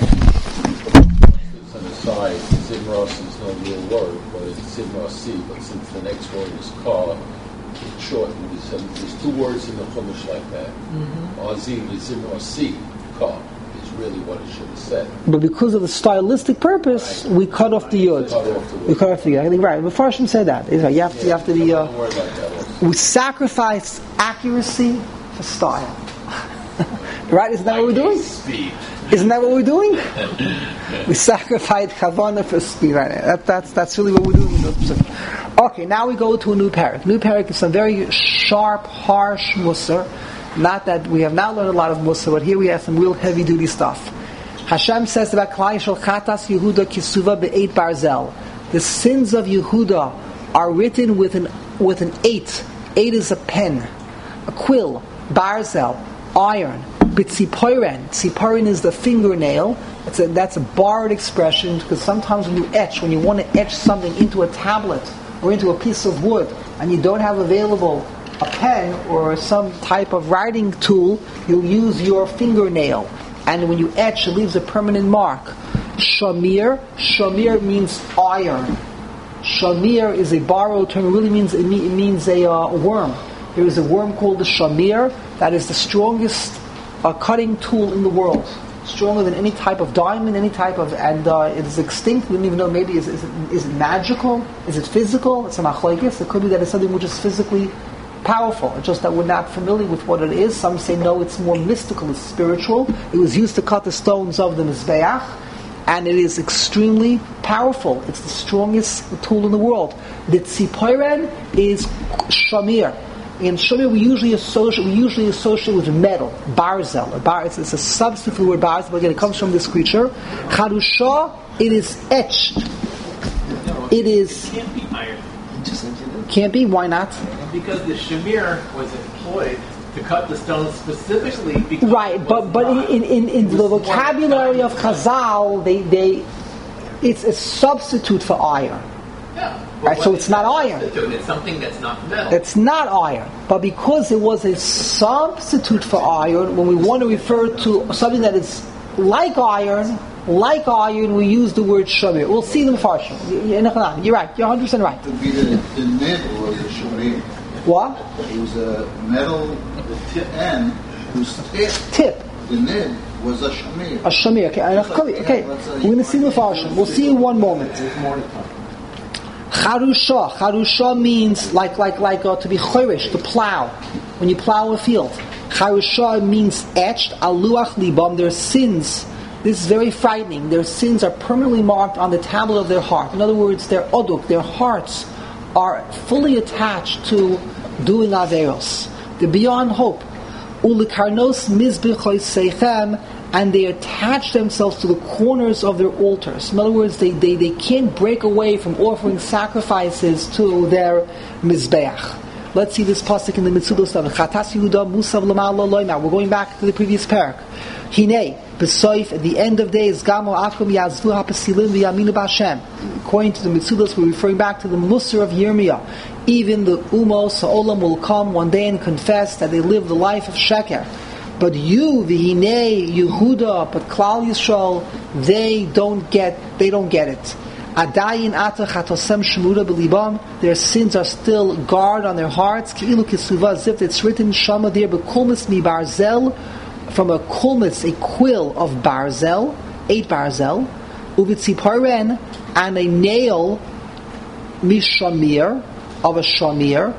It's an aside, Zimros is no real word, but it's Zimrosi, but since the next word is Ka, it's short. There's, there's two words in the Chumash like that. Ozim mm-hmm. is Zimrosi, Ka. Really what it should have said. But because of the stylistic purpose, right. we cut off the yud. Cut off the we cut off the yud. I think right. Before Hashem said that, right. you have to, you have to be. Uh, we sacrifice accuracy for style. Right? Isn't that what we're doing? Speed. Isn't that what we're doing? We sacrificed Chavana for speed. Right? That, that's that's really what we're doing. Okay, now we go to a new parak. New parak is some very sharp, harsh Musar. Not that we have not learned a lot of Musar, but here we have some real heavy-duty stuff. Hashem says about Klal Yisrael, Chatas Yehuda Kisuva be'eit barzel. The sins of Yehuda are written with an with an eight. Eight is a pen, a quill, barzel, iron. B'tziporen. Tziporen is the fingernail. It's a, that's a borrowed expression because sometimes when you etch, when you want to etch something into a tablet or into a piece of wood, and you don't have available a pen or some type of writing tool, you'll use your fingernail. And when you etch, it leaves a permanent mark. Shamir. Shamir means iron. Shamir is a borrowed term. It really means it, me, it means a uh, worm. There is a worm called the shamir that is the strongest uh, cutting tool in the world, stronger than any type of diamond, any type of, and uh, it is extinct. We don't even know. Maybe is, is, it, is it magical? Is it physical? It's a machlokes. It could be that it's something which is physically powerful. It's just that we're not familiar with what it is. Some say no, it's more mystical, it's spiritual. It was used to cut the stones of the Mizbeach, and it is extremely powerful. It's the strongest tool in the world. The tziporen is shamir. In shamir, we usually associate we usually associate with metal, barzel. A bar, it's, it's a substitute for the word barzel, but again, it comes from this creature. Charusha, it is etched. It is. It can't be iron. Can't be. Why not? Because the shamir was employed to cut the stones specifically because right, but but in, in, in the vocabulary of Chazal, they they it's a substitute for iron. Yeah. Right, so it's not iron. It's something that's not metal. It's not iron, but because it was a substitute for iron, when we want to refer to something that is like iron, like iron, we use the word shamir. We'll see them farshim. You're right. You're one hundred percent right. To be the, the nib was a shamir. What? It was a metal, the tip end whose tip, tip. the nib was a shamir. A shamir. Okay, okay. okay. We're going to see the farshim. We'll see in one moment. Charusha. Charusha means like like like uh, to be choirish, to plow. When you plow a field. Charusha means etched. Aluach libam. Their sins. This is very frightening. Their sins are permanently marked on the tablet of their heart. In other words, their oduk, their hearts, are fully attached to doing averos. They're beyond hope. Ulikarnos mizbechoy seichem, and they attach themselves to the corners of their altars. In other words, they, they, they can't break away from offering sacrifices to their mizbeach. Let's see this pasuk in the Mitzudos of Chatas Yehuda Musav Lamal Loloy. Now we're going back to the previous parak. Hine B'soif, at the end of days, Gamo Akum Yazvu HaPesilim V'Yaminu B'Hashem. According to the Mitzudos, we're referring back to the Musar of Yirmiyah. Even the Umos Ha'olam will come one day and confess that they live the life of Sheker. But you, V'Hine Yehuda, but Klal Yisrael, they don't get, they don't get it. Adayin ata chatosem shmura belibam. Their sins are still guard on their hearts. Ki'ilu kisuva zift. It's written shama there bekulmis mi barzel, from a kulmis, a quill of barzel, eight barzel, uvitziporen, and a nail mishamir, of a shamir,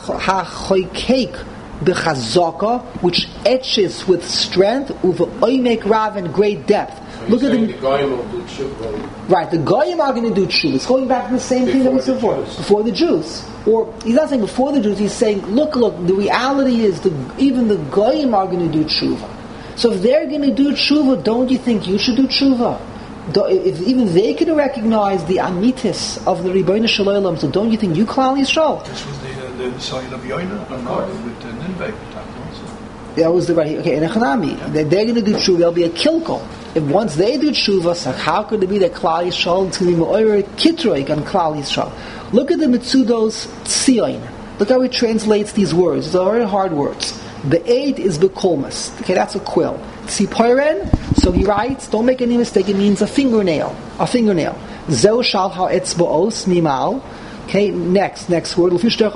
hachoikeik b'chazaka, which etches with strength, uva oimek rav, and great depth. Look at the, the Goyim will do tshuva. Right, the Goyim are going to do tshuva. It's going back to the same thing that we said before. Before the Jews. Or, he's not saying before the Jews, he's saying, look, look, the reality is the, even the Goyim are going to do tshuva. So if they're going to do tshuva, don't you think you should do tshuva? Do, if even they can recognize the amitis of the Rebbeinu Shalom, so don't you think you, Klal Yisrael? This was the, uh, the sign of Yoina, or not, with the Nineveh. That was the right. Okay, in Echanami, yeah. they're, they're going to do tshuva. There'll be a kilkel. If once they do tshuva, so how could it be that Klal Yisrael is going to be more kitroik on Klal Yisrael? Look at the Mitzudos Tzion. Look how he translates these words. These are very hard words. The eight is bekolmas. Okay, that's a quill. Tziporen. So he writes. Don't make any mistake. It means a fingernail. A fingernail. Zeu shal ha'etzboos mimal. Okay, next, next word. Since people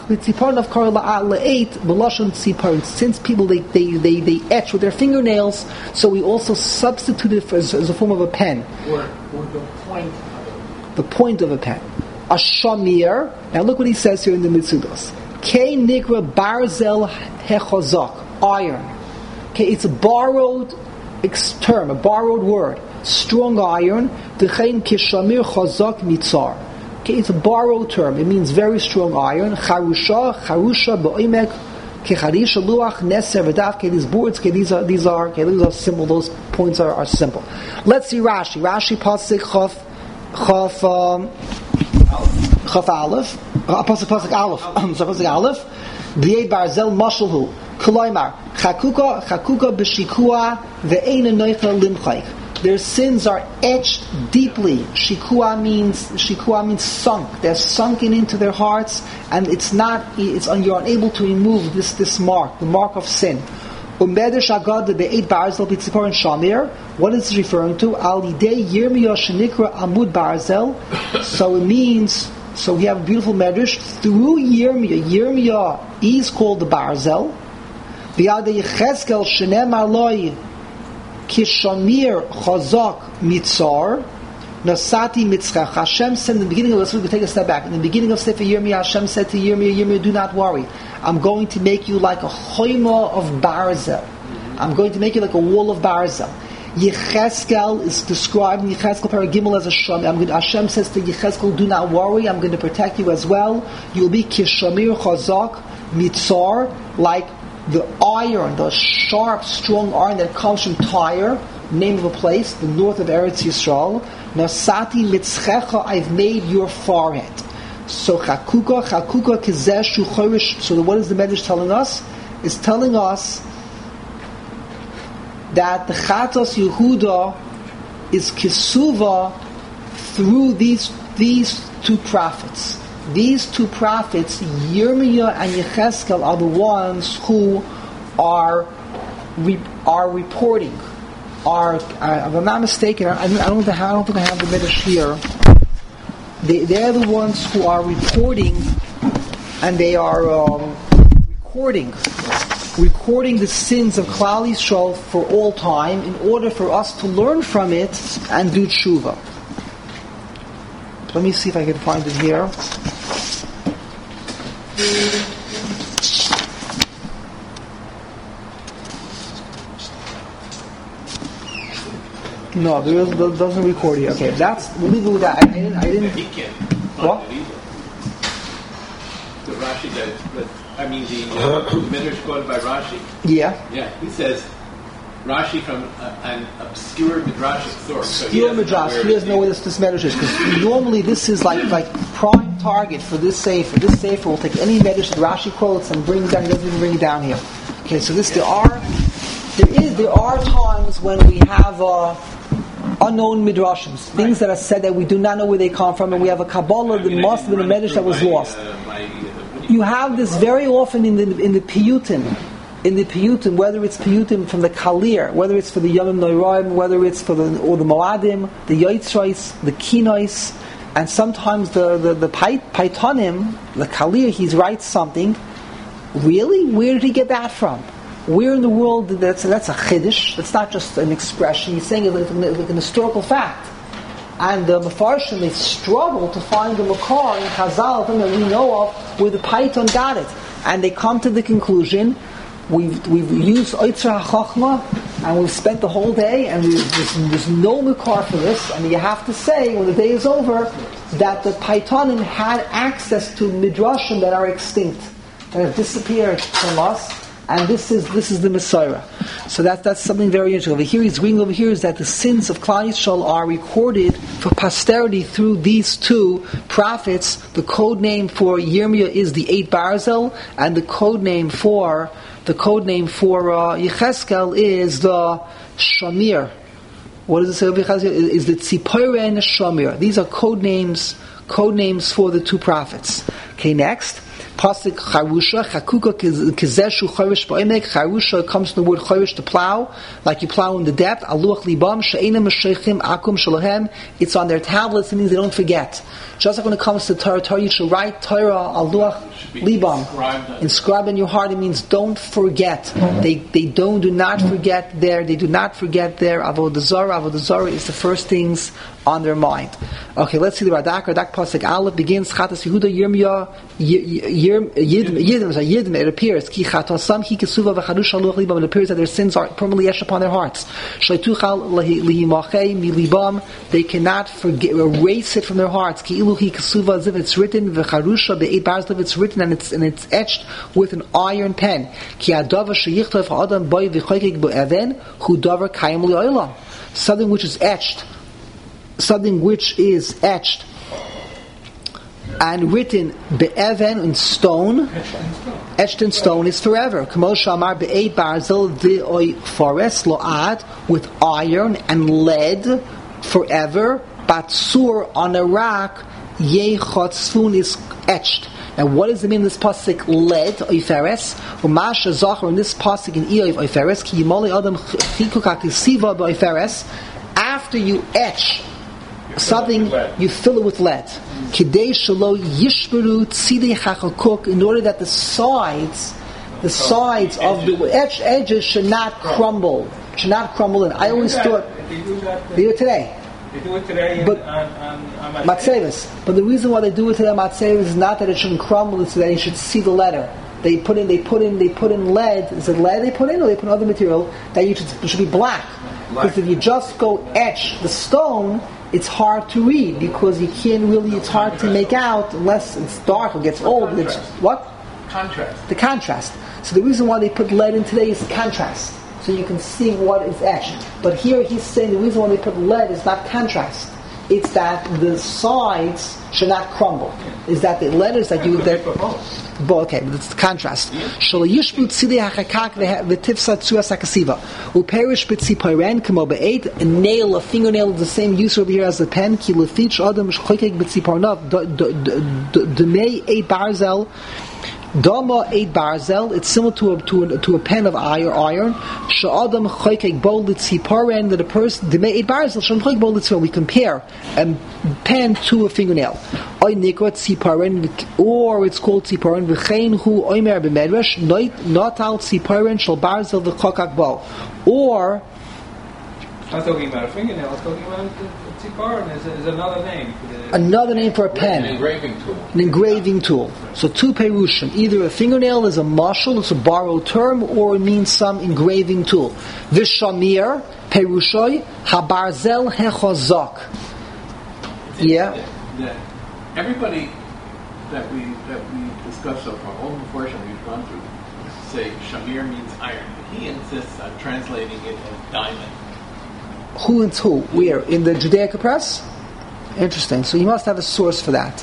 they, they, they, they etch with their fingernails, so we also substitute it for, as, as a form of a pen. Or, or the point of it. The point of a pen. A shamir. Now look what he says here in the Mitzudos. Ke nigra barzel hechozak. Iron. Okay, it's a borrowed ex- term, a borrowed word. Strong iron. V'chein kishamir chazak mitzar. Okay, it's a borrowed term. It means very strong iron. Charusha, charusha ba'omek, kecharisha luach, neser v'daf. Okay, these words, okay, these are, these are, okay, these are simple. Those points are, are simple. Let's see Rashi. Rashi pasuk chaf, chaf, um, chaf aleph. Uh, pasuk pasuk aleph. So pasuk aleph. V'yed barzel mashalhu. Kolaymar. Chakuka, chakuka b'shikua ve'eina noicha limchayk. Their sins are etched deeply. Shikua means shikua means sunk. They're sunken into their hearts, and it's not. It's you're unable to remove this this mark, the mark of sin. Umbedesh agad be'eit barzel b'tzipor and shamir. What is it referring to? Al yidei yirmiyah shenikra amud barzel. So it means. So we have a beautiful medrash through Yirmiyah. Yirmiyah is called the barzel. V'yadei Yechezkel shenem aloi. Kishamir chazak mitzar nasati mitzchach. Hashem said in the beginning of, let's take a step back. In the beginning of Sefer Yirmiyah, Hashem said to Yirmiyah, Yirmiyah, do not worry. I'm going to make you like a choima of barzel. I'm going to make you like a wall of barzel. Yechezkel is described in Yechezkel Paragimel as a sham. I'm going to, Hashem says to Yechezkel, do not worry. I'm going to protect you as well. You'll be kishamir chazak mitzar, like the iron, the sharp, strong iron that comes from Tyre, name of a place, the north of Eretz Yisrael. Nasati mitzchecha, I've made your forehead. So chakuka, chakuka kizeshu chorish. So what is the Medrash telling us? It's telling us that the Chatos Yehuda is kisuva through these these two prophets. These two prophets, Yirmiyah and Yechezkel, are the ones who are re, are reporting. Are, uh, if I'm not mistaken, I, I don't think I don't think I have the Midrash here. They they're the ones who are reporting, and they are um, recording, recording the sins of Klal Yisrael for all time, in order for us to learn from it and do tshuva. Let me see if I can find it here. No, there is, that doesn't record here. Okay, that's we'll leave it with that. I, I didn't. I didn't. He can't What? find it either. The Rashi that, but I mean the uh, Midrash quoted by Rashi. Yeah. Yeah, he says Rashi from uh, an obscure midrashic source. So he Obscure doesn't know midrash. where He doesn't it know where this, this medrash is, because normally this is like like prime target for this sefer. This sefer will take any medrash that Rashi quotes and bring it down. He doesn't even bring it down here. Okay, so this there are there is there are times when we have uh, unknown midrashim, things that are said that we do not know where they come from, and we have a Kabbalah that must have been a medrash that was lost. You have this very often in the in the piyutim. In the piyutim, whether it's piyutim from the Kalir, whether it's for the Yomim Noiraim, whether it's for the or the Moadim, the Yitzrais, the Kinois, and sometimes the the, the Paitonim, the Kalir, he writes something. Really, where did he get that from? Where in the world did that's that's a chiddush? That's not just an expression. He's saying it like, like an historical fact. And the Mefarshim, they struggle to find the Makar in Chazal that we know of where the Paiton got it, and they come to the conclusion. We've we've used Oitzra HaChochma, and we've spent the whole day, and there's, there's no Makar for this, and you have to say, when the day is over, that the Paitonim had access to Midrashim that are extinct, that have disappeared from us, and this is this is the Messiah. So that that's something very interesting. Over here, he's reading over here is that the sins of Klal Yisrael are recorded for posterity through these two prophets. The code name for Yirmiyah is the eight Barzel, and the code name for The code name for uh, Yechezkel is the Shamir. What does it say over Yechezkel? Is the Tzipora and the Shamir. These are code names, code names for the two prophets. Okay, next. Pasuk Charusha, Chakuka Kizeshu Chorish Ba'emek. Charusha comes from the word Chorish, to plow, like you plow in the depth. Aluach Libam, She'ena Meshechim Akum Shalahem. It's on their tablets, it means they don't forget. Just like when it comes to Torah, Torah, you should write Torah al luach libam, inscribed in your heart. It means don't forget. They they don't do not forget their they do not forget their avodah zarah. Avodah zarah is the first things on their mind. Okay, let's see the Radak. Radak pasuk Aleph begins Chatas Yehuda Yirmiyah Yirm Yidim Yidim. It appears Ki Chatasam Ki Kesuva v'Chadush Haluach Libam. It appears that their sins are permanently etched upon their hearts. Shleituchal Lihimachei Milibam. They cannot forget, erase it from their hearts. Ki Iluhi Kesuva, as if it's written v'Charusha be'Eit Barzel, if it's written and it's and it's etched with an iron pen. Ki Adava Sheyichtov Ha'adam Boy v'Choykek Bo'Even Hu Davar Kayim Li'Olam. Something which is etched. Something which is etched and written be'even in stone, etched in stone is forever. K'mo shamar be'ei barzel v'oi forest lo'ad, with iron and lead forever. Batsur, on a rock, ye chotzfun, is etched. Now, what does it mean? This pasuk lead oiferes, u'masha zachar in this pasuk in Iyov oiferes ki yimoli adam chikukak isiva oiferes. After you etch something, you fill it with lead. Kidei shelo yishberu tzidei hachakuk, in order that the sides, the sides of the etched edges should not crumble, should not crumble. And I always thought they do that. they do it today. They do it today But on, on, on Matzevis. But the reason why they do it today on Matzevis is not that it shouldn't crumble; it's that you should see the letter. They put in, they put in, they put in lead. Is it lead they put in, or they put other material that you should, it should be black? Because if you just go etch the stone, it's hard to read because you can't really. It's hard to make out unless it's dark or gets old. It's, what? Contrast. The contrast. So the reason why they put lead in today is contrast, so you can see what is etched. But here he's saying the reason why they put lead is not contrast. It's that the sides should not crumble. Is that the letters that you that but okay, but it's the contrast. Shall yishbu tzidei hachakak v'tifsa tzuas hakasiva u'perish b'tziporen kamo be'eit, a nail, a fingernail, the same use over here as a pen. Ki lefich adam shchoikek b'tzipornav d'mei eight barzel. Dama eight barzel. It's similar to a to a, to a pen of iron. Iron. Sha'adam choykek bol l'tziporen, that a person d'mei eight barzel sh'adam choykek bol l'tziporen. We compare a pen to a fingernail. Oy nikot tziporen, or it's called tziporen. V'chein hu oimer b'medrash not al tziporen shal barzel v'chokak bol. Or I'm not talking about a fingernail. I'm talking about tziporen. Is, is another name. For the, another name for a pen. An engraving tool. An engraving tool. So two perushim. Either a fingernail is a mashal, it's a borrowed term, or it means some engraving tool. Vishamir perushoy habarzel hechozak. Yeah. That, that everybody that we that we discussed so far, all the portion we've gone through, say shamir means iron. He insists on translating it as diamond. Who and who? Where? In the Judaica press? Interesting. So you must have a source for that.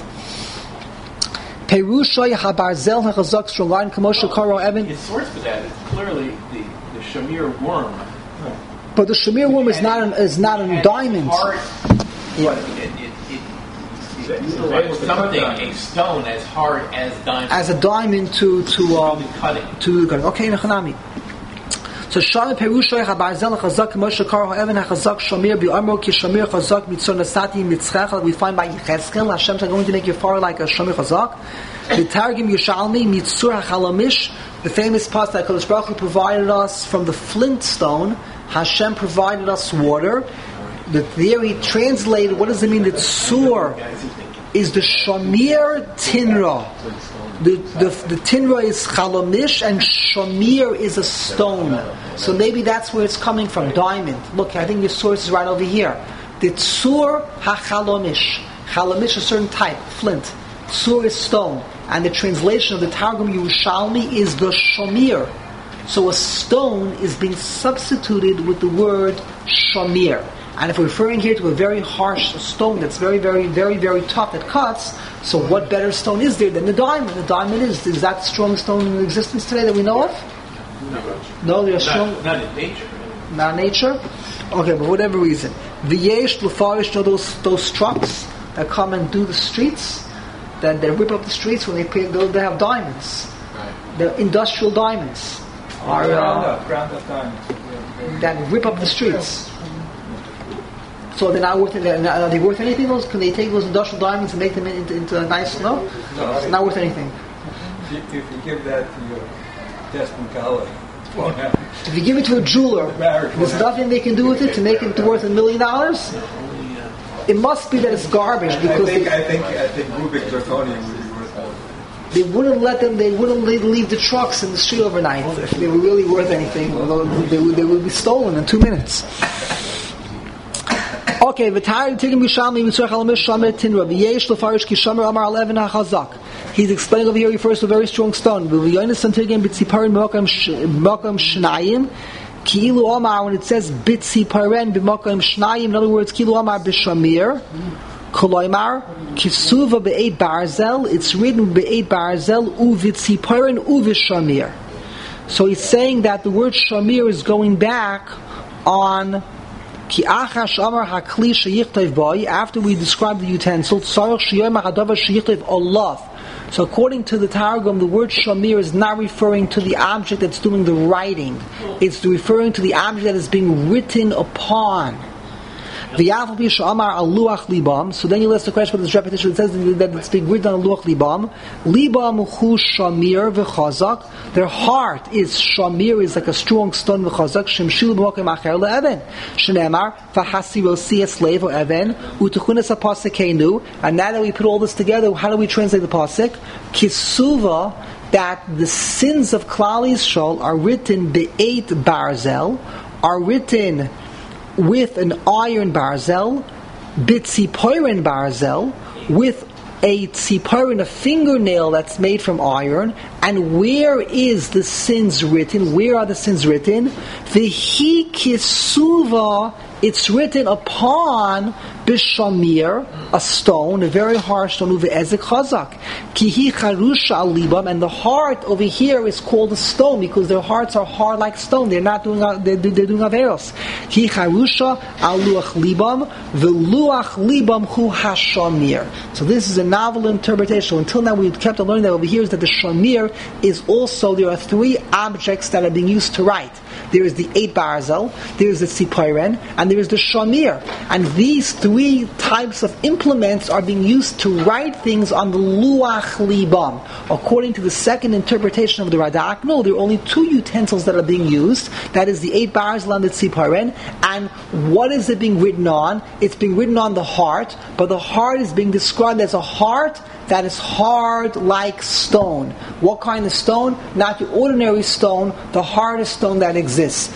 Perushay habarzel hachazak shroline kamosha karo evan. His source for that is clearly the, the shamir worm. But the shamir worm is not an, is not a diamond. Hard, yeah. It, it, it, it utilizes something, a stone as hard as diamond. As a diamond to to um, cutting. to cutting. Okay, nechanami. So Shalom Perushay habarzel hachazak kamosha karo evan hachazak shamir bi'amro ki shamir chazak mitzor nasati mitzchach, like we find by Yechezkel. Hashem is going to make your far like a shamir chazak. The Targum Yerushalmi mitzur hachalamish, the famous part that Kodesh Baruch Hu provided us from the flint stone. Hashem provided us water. The theory translated, what does it mean that Sur is the Shamir Tinra? The, the, the Tinra is Chalamish and Shamir is a stone. So maybe that's where it's coming from, diamond. Look, I think your source is right over here. The Tsur HaChalamish. Chalamish is a certain type, flint. Tsur is stone. And the translation of the Targum Yerushalmi is the Shamir. So a stone is being substituted with the word Shamir. And if we're referring here to a very harsh stone that's very, very, very, very tough that cuts, so what better stone is there than the diamond? The diamond is, is that strong stone in existence today that we know of? No, they're strong. Not, not in nature. Not in nature? Okay, but for whatever reason. V'yesh l'farish, you know those, those trucks that come and do the streets? That they rip up the streets when they pay, they have diamonds. Right. They're industrial diamonds. Are, Ground uh, up, ground up diamonds. that rip up the streets. So they're not worth it. Are they worth anything? Those can they take those industrial diamonds and make them into, into a nice? No, No, it's not worth anything. If you, if you give that to your Desmond Galloway, it won't happen. If you give it to a jeweler, there's nothing they can do with it to make it worth a million dollars. It must be that it's garbage I because think they, I think I think Rubik zirconium would be worth more. they wouldn't let them. They wouldn't leave, leave the trucks in the street overnight if they were really worth anything. Although they would, they would be stolen in two minutes. Okay, v'tari tigim b'shalmi mitzrach al mishamer tinra v'yesh lefarish kishamer amar eleven hachazak. He's explaining over here. He refers to a very strong stone. V'yonis tigim b'tziparin b'makam shnayim. Kilu Amar, when it says bitzi paren b'makam shnayim, in other words, Kilu Amar b'shamir, Koloimar, Kisuva be'eit barzel, it's written be'eit barzel, uvitzi paren uvishamir. So he's saying that the word shamir is going back on Ki achash amar hakli sheyichtayv boy, after we describe the utensil, tzarech sheyom hadavar sheyichtayv olav. So according to the Targum, the word shamir is not referring to the object that's doing the writing. It's referring to the object that is being written upon. So then you ask the question for this repetition. It says that it's being written on luach libam. Libam hu shamir v'chazak. Their heart is shamir, is like a strong stone v'chazak. Shemshil b'mokem acher le'even. Shneimar v'hasiro siyas slave or even u'tuchunas ha'pasekenu. And now that we put all this together, how do we translate the pasuk? Kisuva, that the sins of Klal Yisrael are written be'eit barzel, are written with an iron barzel, bitziporin barzel, with a tziporin, a fingernail that's made from iron. And where is the sins written? Where are the sins written? V'hi kisuva, it's written upon bishamir, a stone, a very hard stone, uve'ezek chazak. Kihi charusha al libam, and the heart over here is called a stone because their hearts are hard like stone. They're not doing, they're, they're doing averos. Ki charusha al luach libam, ve'luach libam hu hashamir. So this is a novel interpretation. So until now we kept on learning that over here is that the shamir is also, there are three objects that are being used to write. There is the eight barzel, there is the tziporen, and there is the shamir. And these three types of implements are being used to write things on the luach libam. According to the second interpretation of the Radak, no, there are only two utensils that are being used. That is the eight barzel and the tziporen. And what is it being written on? It's being written on the heart, but the heart is being described as a heart that is hard like stone. What kind of stone? Not your ordinary stone, the hardest stone that exists.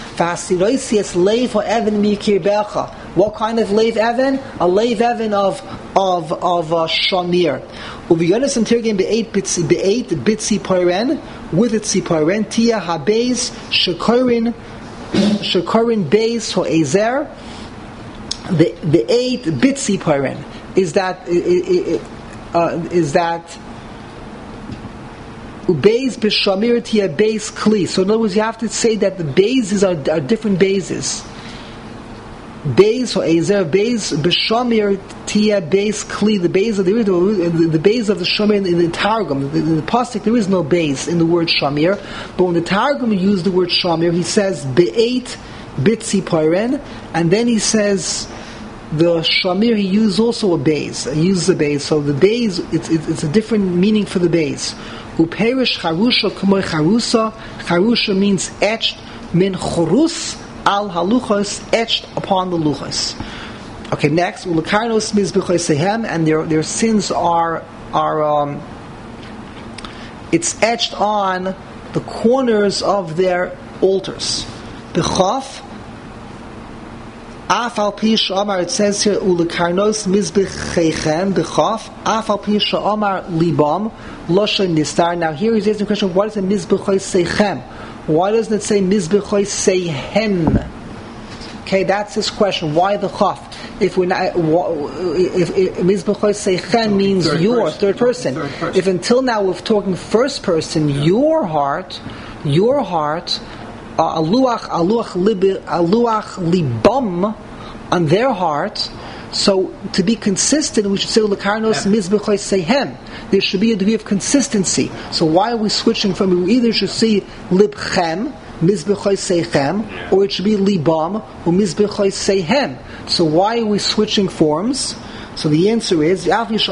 What kind of leiv even? A leiv even of of of uh, shamir. Uviyonis and tirgim be'eit be'eit bitzi poiren with its tziporen tia habeis shekorin shekorin beis ho ezer. The the eight bitzi poiren is that. It, it, Uh, is that ubeis b'shamir tia beis kli. So in other words, you have to say that the bases are, are different bases. Beis or ezer beis b'shamir tia beis kli. The base of the the, the base of the shamir in, in the Targum. In the, the pasuk there is no base in the word shamir, but when the Targum uses the word shamir, he says be'eit bitzi poiren, and then he says. The shamir, he used also a base. He uses a base. So the base, it's, it's a different meaning for the base. Uperish charusha k'moy charusa. Charusha means etched. Min chorus al haluchos, etched upon the luchos. Okay, next, ulekarnos mizbechoy sehem, and their their sins are are um, it's etched on the corners of their altars. B'chaf. Afal Pisha Omar, it says here, Ulekarnos Mizbechechem Bechaf, Afal Pisha Omar Libam, Losha Nistar. Now here he's asking the question, why does it Mizbechoy Sechem? Why doesn't it say Mizbechoy Sehem? Okay, that's his question. Why the Chaf? If we're not, if, if Mizbechoy Sechem means third your, person. Third, person. third person. If until now we're talking first person, yeah. your heart, your heart, Uh, aluach, aluach, lib, aluach libam on their heart. So to be consistent, we should say lekarnos mizbechoy sehem. There should be a degree of consistency. So why are we switching from? We either should see libchem, Mizbechoi Seichem, or it should be Libam or Mizbechoi Seihem. So why are we switching forms? So the answer is that is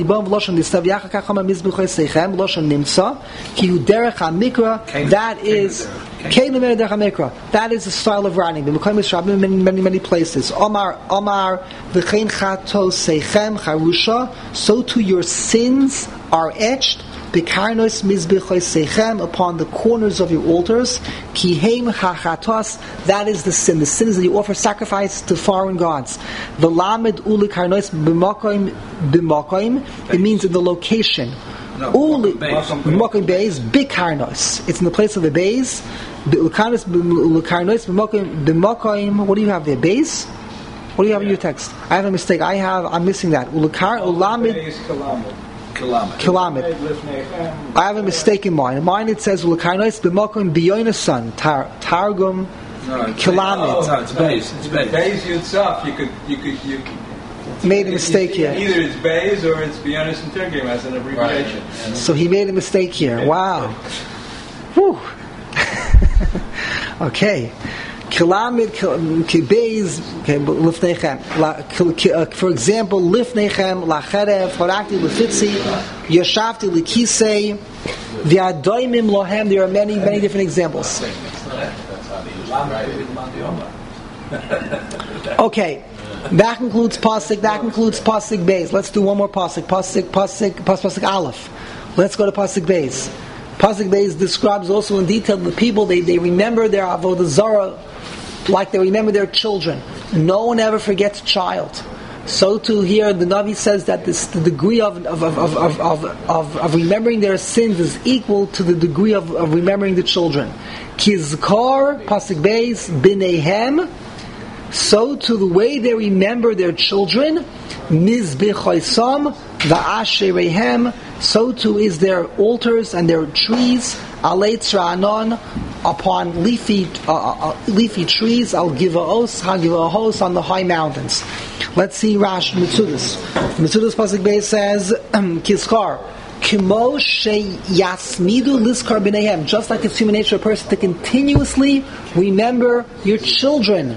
that is the style of writing. The Mekayim in many many many places. Omar Omar v'chein chato seichem charusha. So too your sins are etched. Bekarnos mizbechoi seichem, upon the corners of your altars. Kihem hachatos, that is the sin. The sin is that you offer sacrifice to foreign gods. V'lamed ulikarnos b'makoim b'makoim. It means in the location. Uli b'makoim beis bikarnos. It's in the place of the beis. Ulikarnos ulikarnos b'makoim b'makoim. What do you have there? Beis? What do you have in your text? I have a mistake. I have. I'm missing that. Ulikar ulamed. Kilamid. I have a mistake in mine. In mine it says Ulakainois b'makom b'yonasan Targum Kilamid. No, it's Beis. It's Beis. Beis Yitzhak. You could, you could, you made a mistake here. Either it's Beis or it's B'yonasan Targum as an abbreviation. Right. So he made a mistake here. Wow. Whew. Okay. Kilamid, Kibeis, Lifnechem. For example, Lifnechem, Lacherev, Horakti, Lefitzi, Yashavti, Likisei, V'adoimim Lohem. There are many, many different examples. Okay, that concludes Pasuk. That concludes Pasuk Beis. Let's do one more Pasuk. Pasuk, Pasuk, Pasuk Aleph. Let's go to Pasuk Beis. Pasuk Beis describes also in detail the people. They they remember their avodah zarah like they remember their children. No one ever forgets a child. So too here the Navi says that this, the degree of of, of, of, of, of, of remembering their sins is equal to the degree of, of remembering the children. Kizkar, Pasuk Beis, Binehem. So to the way they remember their children, Mizbechoisam, Va'asherehem. So too is their altars and their trees, Alei Tzra'anon, upon leafy uh, uh, leafy trees, Al Givaos, Ha Givaos, on the high mountains. Let's see Rash Mitzudas. Mitzudas Pasuk Beis says, Kizkar, Kimo she yasmidu liskar b'neihem. Just like it's human nature, a person to continuously remember your children.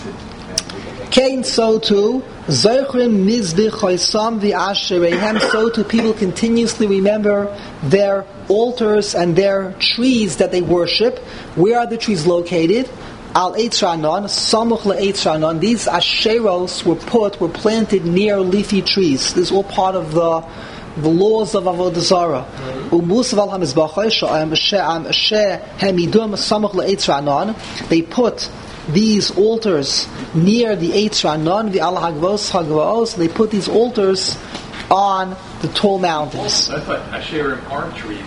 Kain, so too, Zochrim mizbechoisam v'asherehem. So too, people continuously remember their altars and their trees that they worship. Where are the trees located? Al Eitz Ranon, Samuch le'Eitz Ranon. These asheros were put, were planted near leafy trees. This is all part of the the laws of Avodah Zarah. Umusav al hamizbachai hemidum Samuch le'Eitz Ranon. They put these altars near the Eitz Ranon, the Al Hagvos Hagvaos. They put these altars on the tall mountains. That's like Asherim are trees.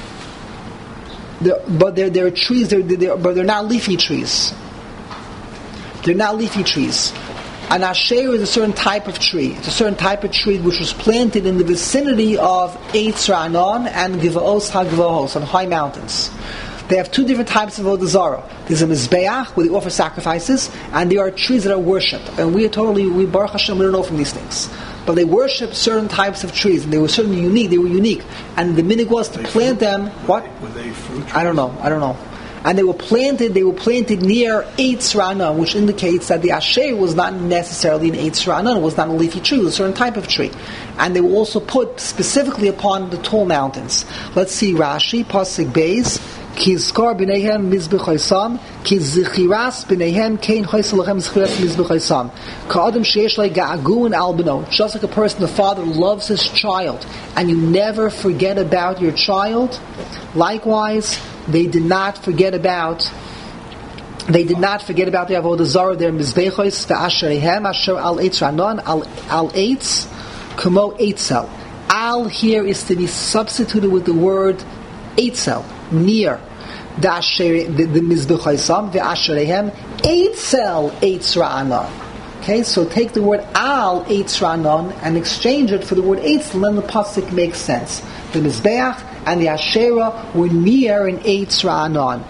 They're, but they're, they're trees, they're, they're, but they're not leafy trees. They're not leafy trees. An Asher is a certain type of tree. It's a certain type of tree which was planted in the vicinity of Eitz Ranon and Givaos Hagvaos, on high mountains. They have two different types of Avodah Zarah. There's a Mizbeach, where they offer sacrifices, and there are trees that are worshipped. And we are totally, we Baruch Hashem, we don't know from these things. But they worship certain types of trees, and they were certainly unique. They were unique. And the minig was to plant them, what? Were they fruit trees? I don't know, I don't know. And they were planted, they were planted near Eitz Ranon, which indicates that the Asher was not necessarily an Eitz Ranon, it was not a leafy tree, it was a certain type of tree. And they were also put specifically upon the tall mountains. Let's see Rashi, Pasuk Beis, Kizkar b'neihem mizbechoisam, kizichiras b'neihem kein choisalachem zichiras mizbechoisam. Ka'adam sheyesh le ga'agun al beno. Just like a person, the father loves his child, and you never forget about your child. Likewise, they did not forget about. They did not forget about the avodah zarah. Their mizbechois ve'asherehem asher al eitz ranon al al eitz kamo eitzel. Al here is to be substituted with the word eitzel, near. The mizbechoisam ve'asherehem eitzel eitz ranon. Okay, so take the word al eitz ranon and exchange it for the word eitzel, and then the pasuk makes sense. The mizbeach and the Asherah were near in Eitz Ranon.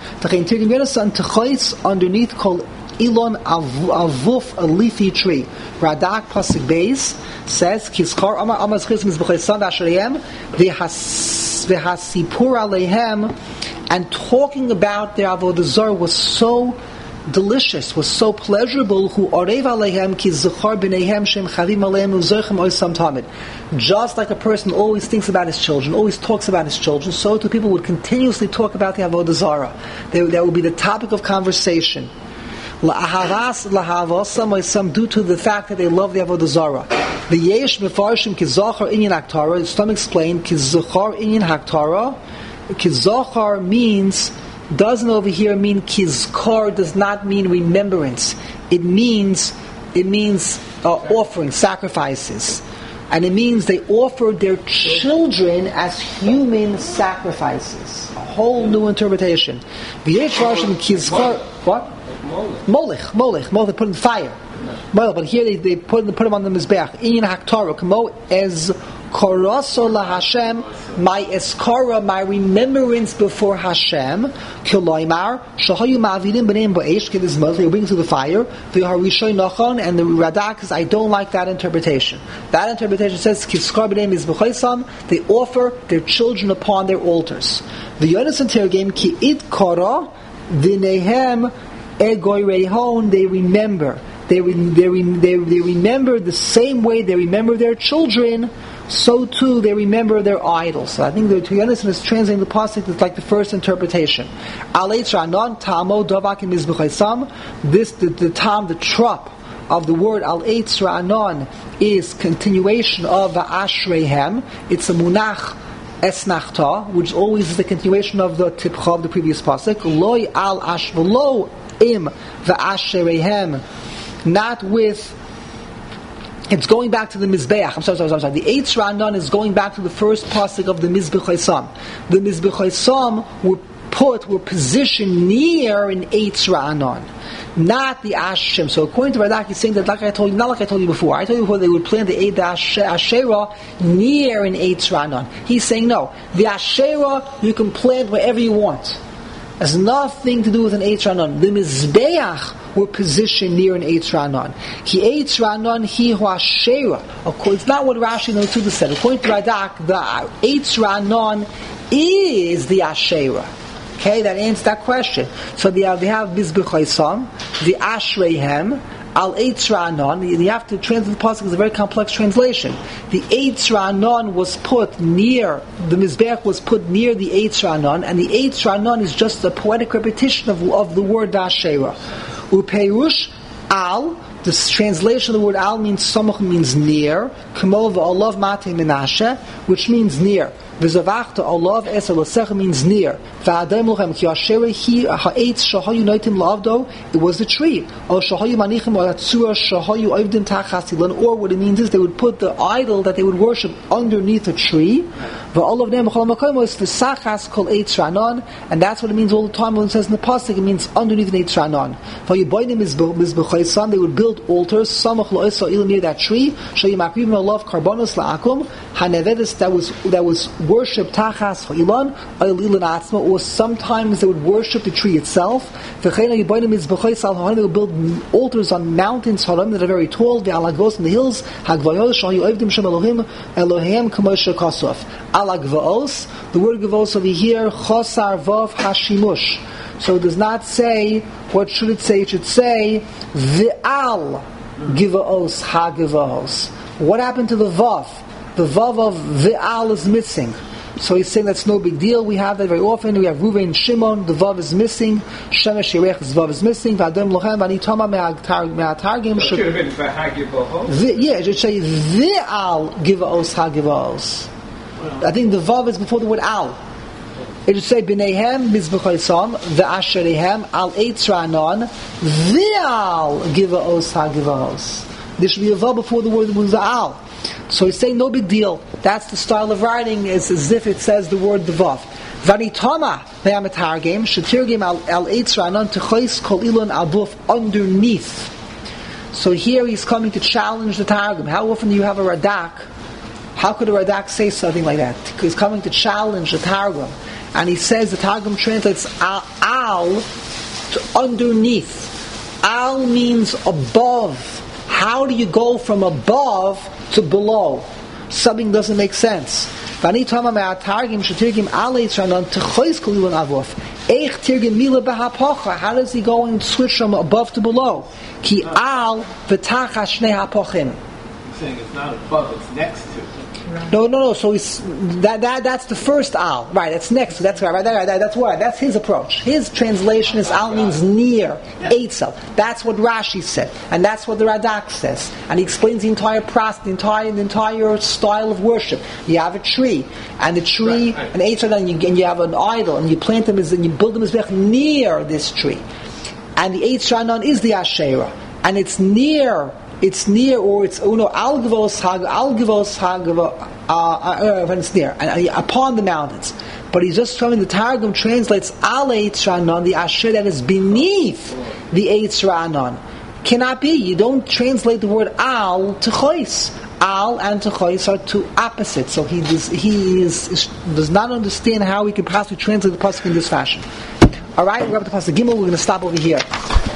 Underneath called Ilon Avuf, a leafy tree. Radak Pasuk Beis says, Kizkar Amar Amar Zchis Mizbechoisam Asherayim v'hasipur aleihem, and talking about their avodah zarah was so delicious, was so pleasurable. Who orev aleihem ki zechar b'neihem shem chavim aleihem u'zechem oisam tamid. Just like a person always thinks about his children, always talks about his children, so too people would continuously talk about the avodah zarah. They, that would be the topic of conversation. La'ahavas la'havasam due to the fact that they love the avodah zarah. The yesh mefarshim ki zachar inyan haktara. Some explain ki zachar inyan haktara. Ki zachar means, doesn't over here mean kizkar, does not mean remembrance. It means it means uh, offering, sacrifices. And it means they offered their children as human sacrifices. A whole new interpretation. V'yesh varshim kizkar. What? Molech, Molech, Molech, put in fire. Molech, but here they, they put put him on the mizbeach. In haktara, kamo ez koroso la Hashem, my eskara, my remembrance before Hashem. Kiloimar shahayu ma'avidim b'neim ba'esh k'dizmaz. They bring to the fire. V'harishoy nachon, and the Radak says, I don't like that interpretation. That interpretation says kiskar b'neim is b'chaysam. They offer their children upon their altars. The Yonas and Tergim ki it kara v'nehem. Egoy Rehon, they remember. They, re, they, re, they, they remember the same way they remember their children, so too they remember their idols. So I think the Tuyanis is translating the pasuk is like the first interpretation. This, the, the tam, the trop of the word Al Eitz Ra'anon is continuation of Ashreihem. It's a munach esnachta, which always is the continuation of the tipcha of the previous pasuk. Loi al ashvelo im v'asherehem, not with. It's going back to the mizbeach. I'm sorry, sorry, sorry. sorry. The Eitz Ra'anon is going back to the first pasuk of the Mizbech Haisam. The Mizbech Haisam were put, were positioned near an Eitz Ra'anon, not the Ashem. So according to Radak, he's saying that, like I told you, not like I told you before. I told you before they would plant the Eid Asherah near an Eitz Ra'anon. He's saying no. The Asherah you can plant wherever you want. Has nothing to do with an Eitz Ra'anon. The Mizbeach were positioned near an Eitz Ra'anon. He Eitz Ra'anon, he hu Asherah. It's not what Rashi and Otsuda said. According to Radak, the Eitz Ra'anon is the Asherah. Okay, that answers that question. So they have, they have Mizbech Haisam, the Ashreihem, Al Eitz Ra'anon. You have to translate the pasuk. It's a very complex translation. The Eitz Ra'anon was put near, the Mizbeach was put near the Eitz Ra'anon, and the Eitz Ra'anon is just a poetic repetition of, of the word Da'ashera. Upeirush Al, the translation of the word Al means samach, means near. Kamo v'alav matei menashe, which means near. V'zavachta alav eser l'secha means near. V'adayim lochem ki asherah hi ha'etz shahayu noitim la'avdo, it was the tree. Or shahayu manichim or atzura shahayu oivdim tachas ilan, or what it means is they would put the idol that they would worship underneath a tree. V'alav ne'em b'chol makom was v'sachas kol eitz ra'anon, and that's what it means all the time when it says in the pasuk, it means underneath an eitz ra'anon. V'yiboinim is b'chaysan, they would build altars, samach lo'esa ilan near that tree, shayim akrivim alav karbonos la'akum, hanevedes that was, that was worship tachas ha'ilan, ilan atzma, or sometimes they would worship the tree itself. V'chayna yiboinim is b'chaysal ha'anim, they would build altars on mountains ha'anim that are very tall, v'alagvos in the hills, ha'gvayos shahayu oivdim shem Elohim, Eloheim k'moshe kasuf. Alagvos, the word gvos over here, chosar vav hashimush. So it does not say, what should it say? It should say, v'al givos ha-givos. What happened to the vav? The vav of v'al is missing. So he's saying that's no big deal. We have that very often. We have Ruvain and Shimon, the vav is missing. Shemesh Yerech's vav is missing. V'adem lochem v'anitama me'atargim. Should have been v'ha-givos. Yeah, it should say v'al givos ha-givos. I think the vav is before the word al. It should say b'neihem mizbech haisam v'asherehem al eitz ra'anon v'al givos ha-givos. There should be a vav before the word the al. So he's saying no big deal. That's the style of writing, is as if it says the word the vav. Vanitama ve'amatargim shetirgim al eitz ra'anon techos kol ilon abuf underneath. So here he's coming to challenge the targum. How often do you have a radak? How could a radak say something like that? He's coming to challenge the targum, and he says the targum translates al, al to underneath. Al means above. How do you go from above to below? Something doesn't make sense. Vani tama me'atargim shetirgim alei tzranon techois kolilon avof. Eich tirgim mila behapocha. How does he go and switch from above to below? Ki al v'tacha shnei hapochim. He's saying it's not above, it's next to. No, no, no. So it's, that that that's the first al, right? That's next. That's right. Right. That, that, that's what. That's his approach. His translation is al means near, eitzel. That's what Rashi said, and that's what the Radak says, and he explains the entire process, the entire the entire style of worship. You have a tree, and the tree, right, right. an eitzel, and you, and you have an idol, and you plant them as, and you build them as near this tree, and the eitzel is the Asherah, and it's near. It's near, or it's uno algavos hag algavos hagava uh when it's near and uh, upon the mountains. But he's just showing the Targum translates al eitzranon, the asher that is beneath the eitzranon. Cannot be. You don't translate the word al to chois. Al and to chois are two opposites. So he does he is, is, does not understand how we could possibly translate the pasuk in this fashion. All right, we're up to pasuk Gimel. We're going to stop over here.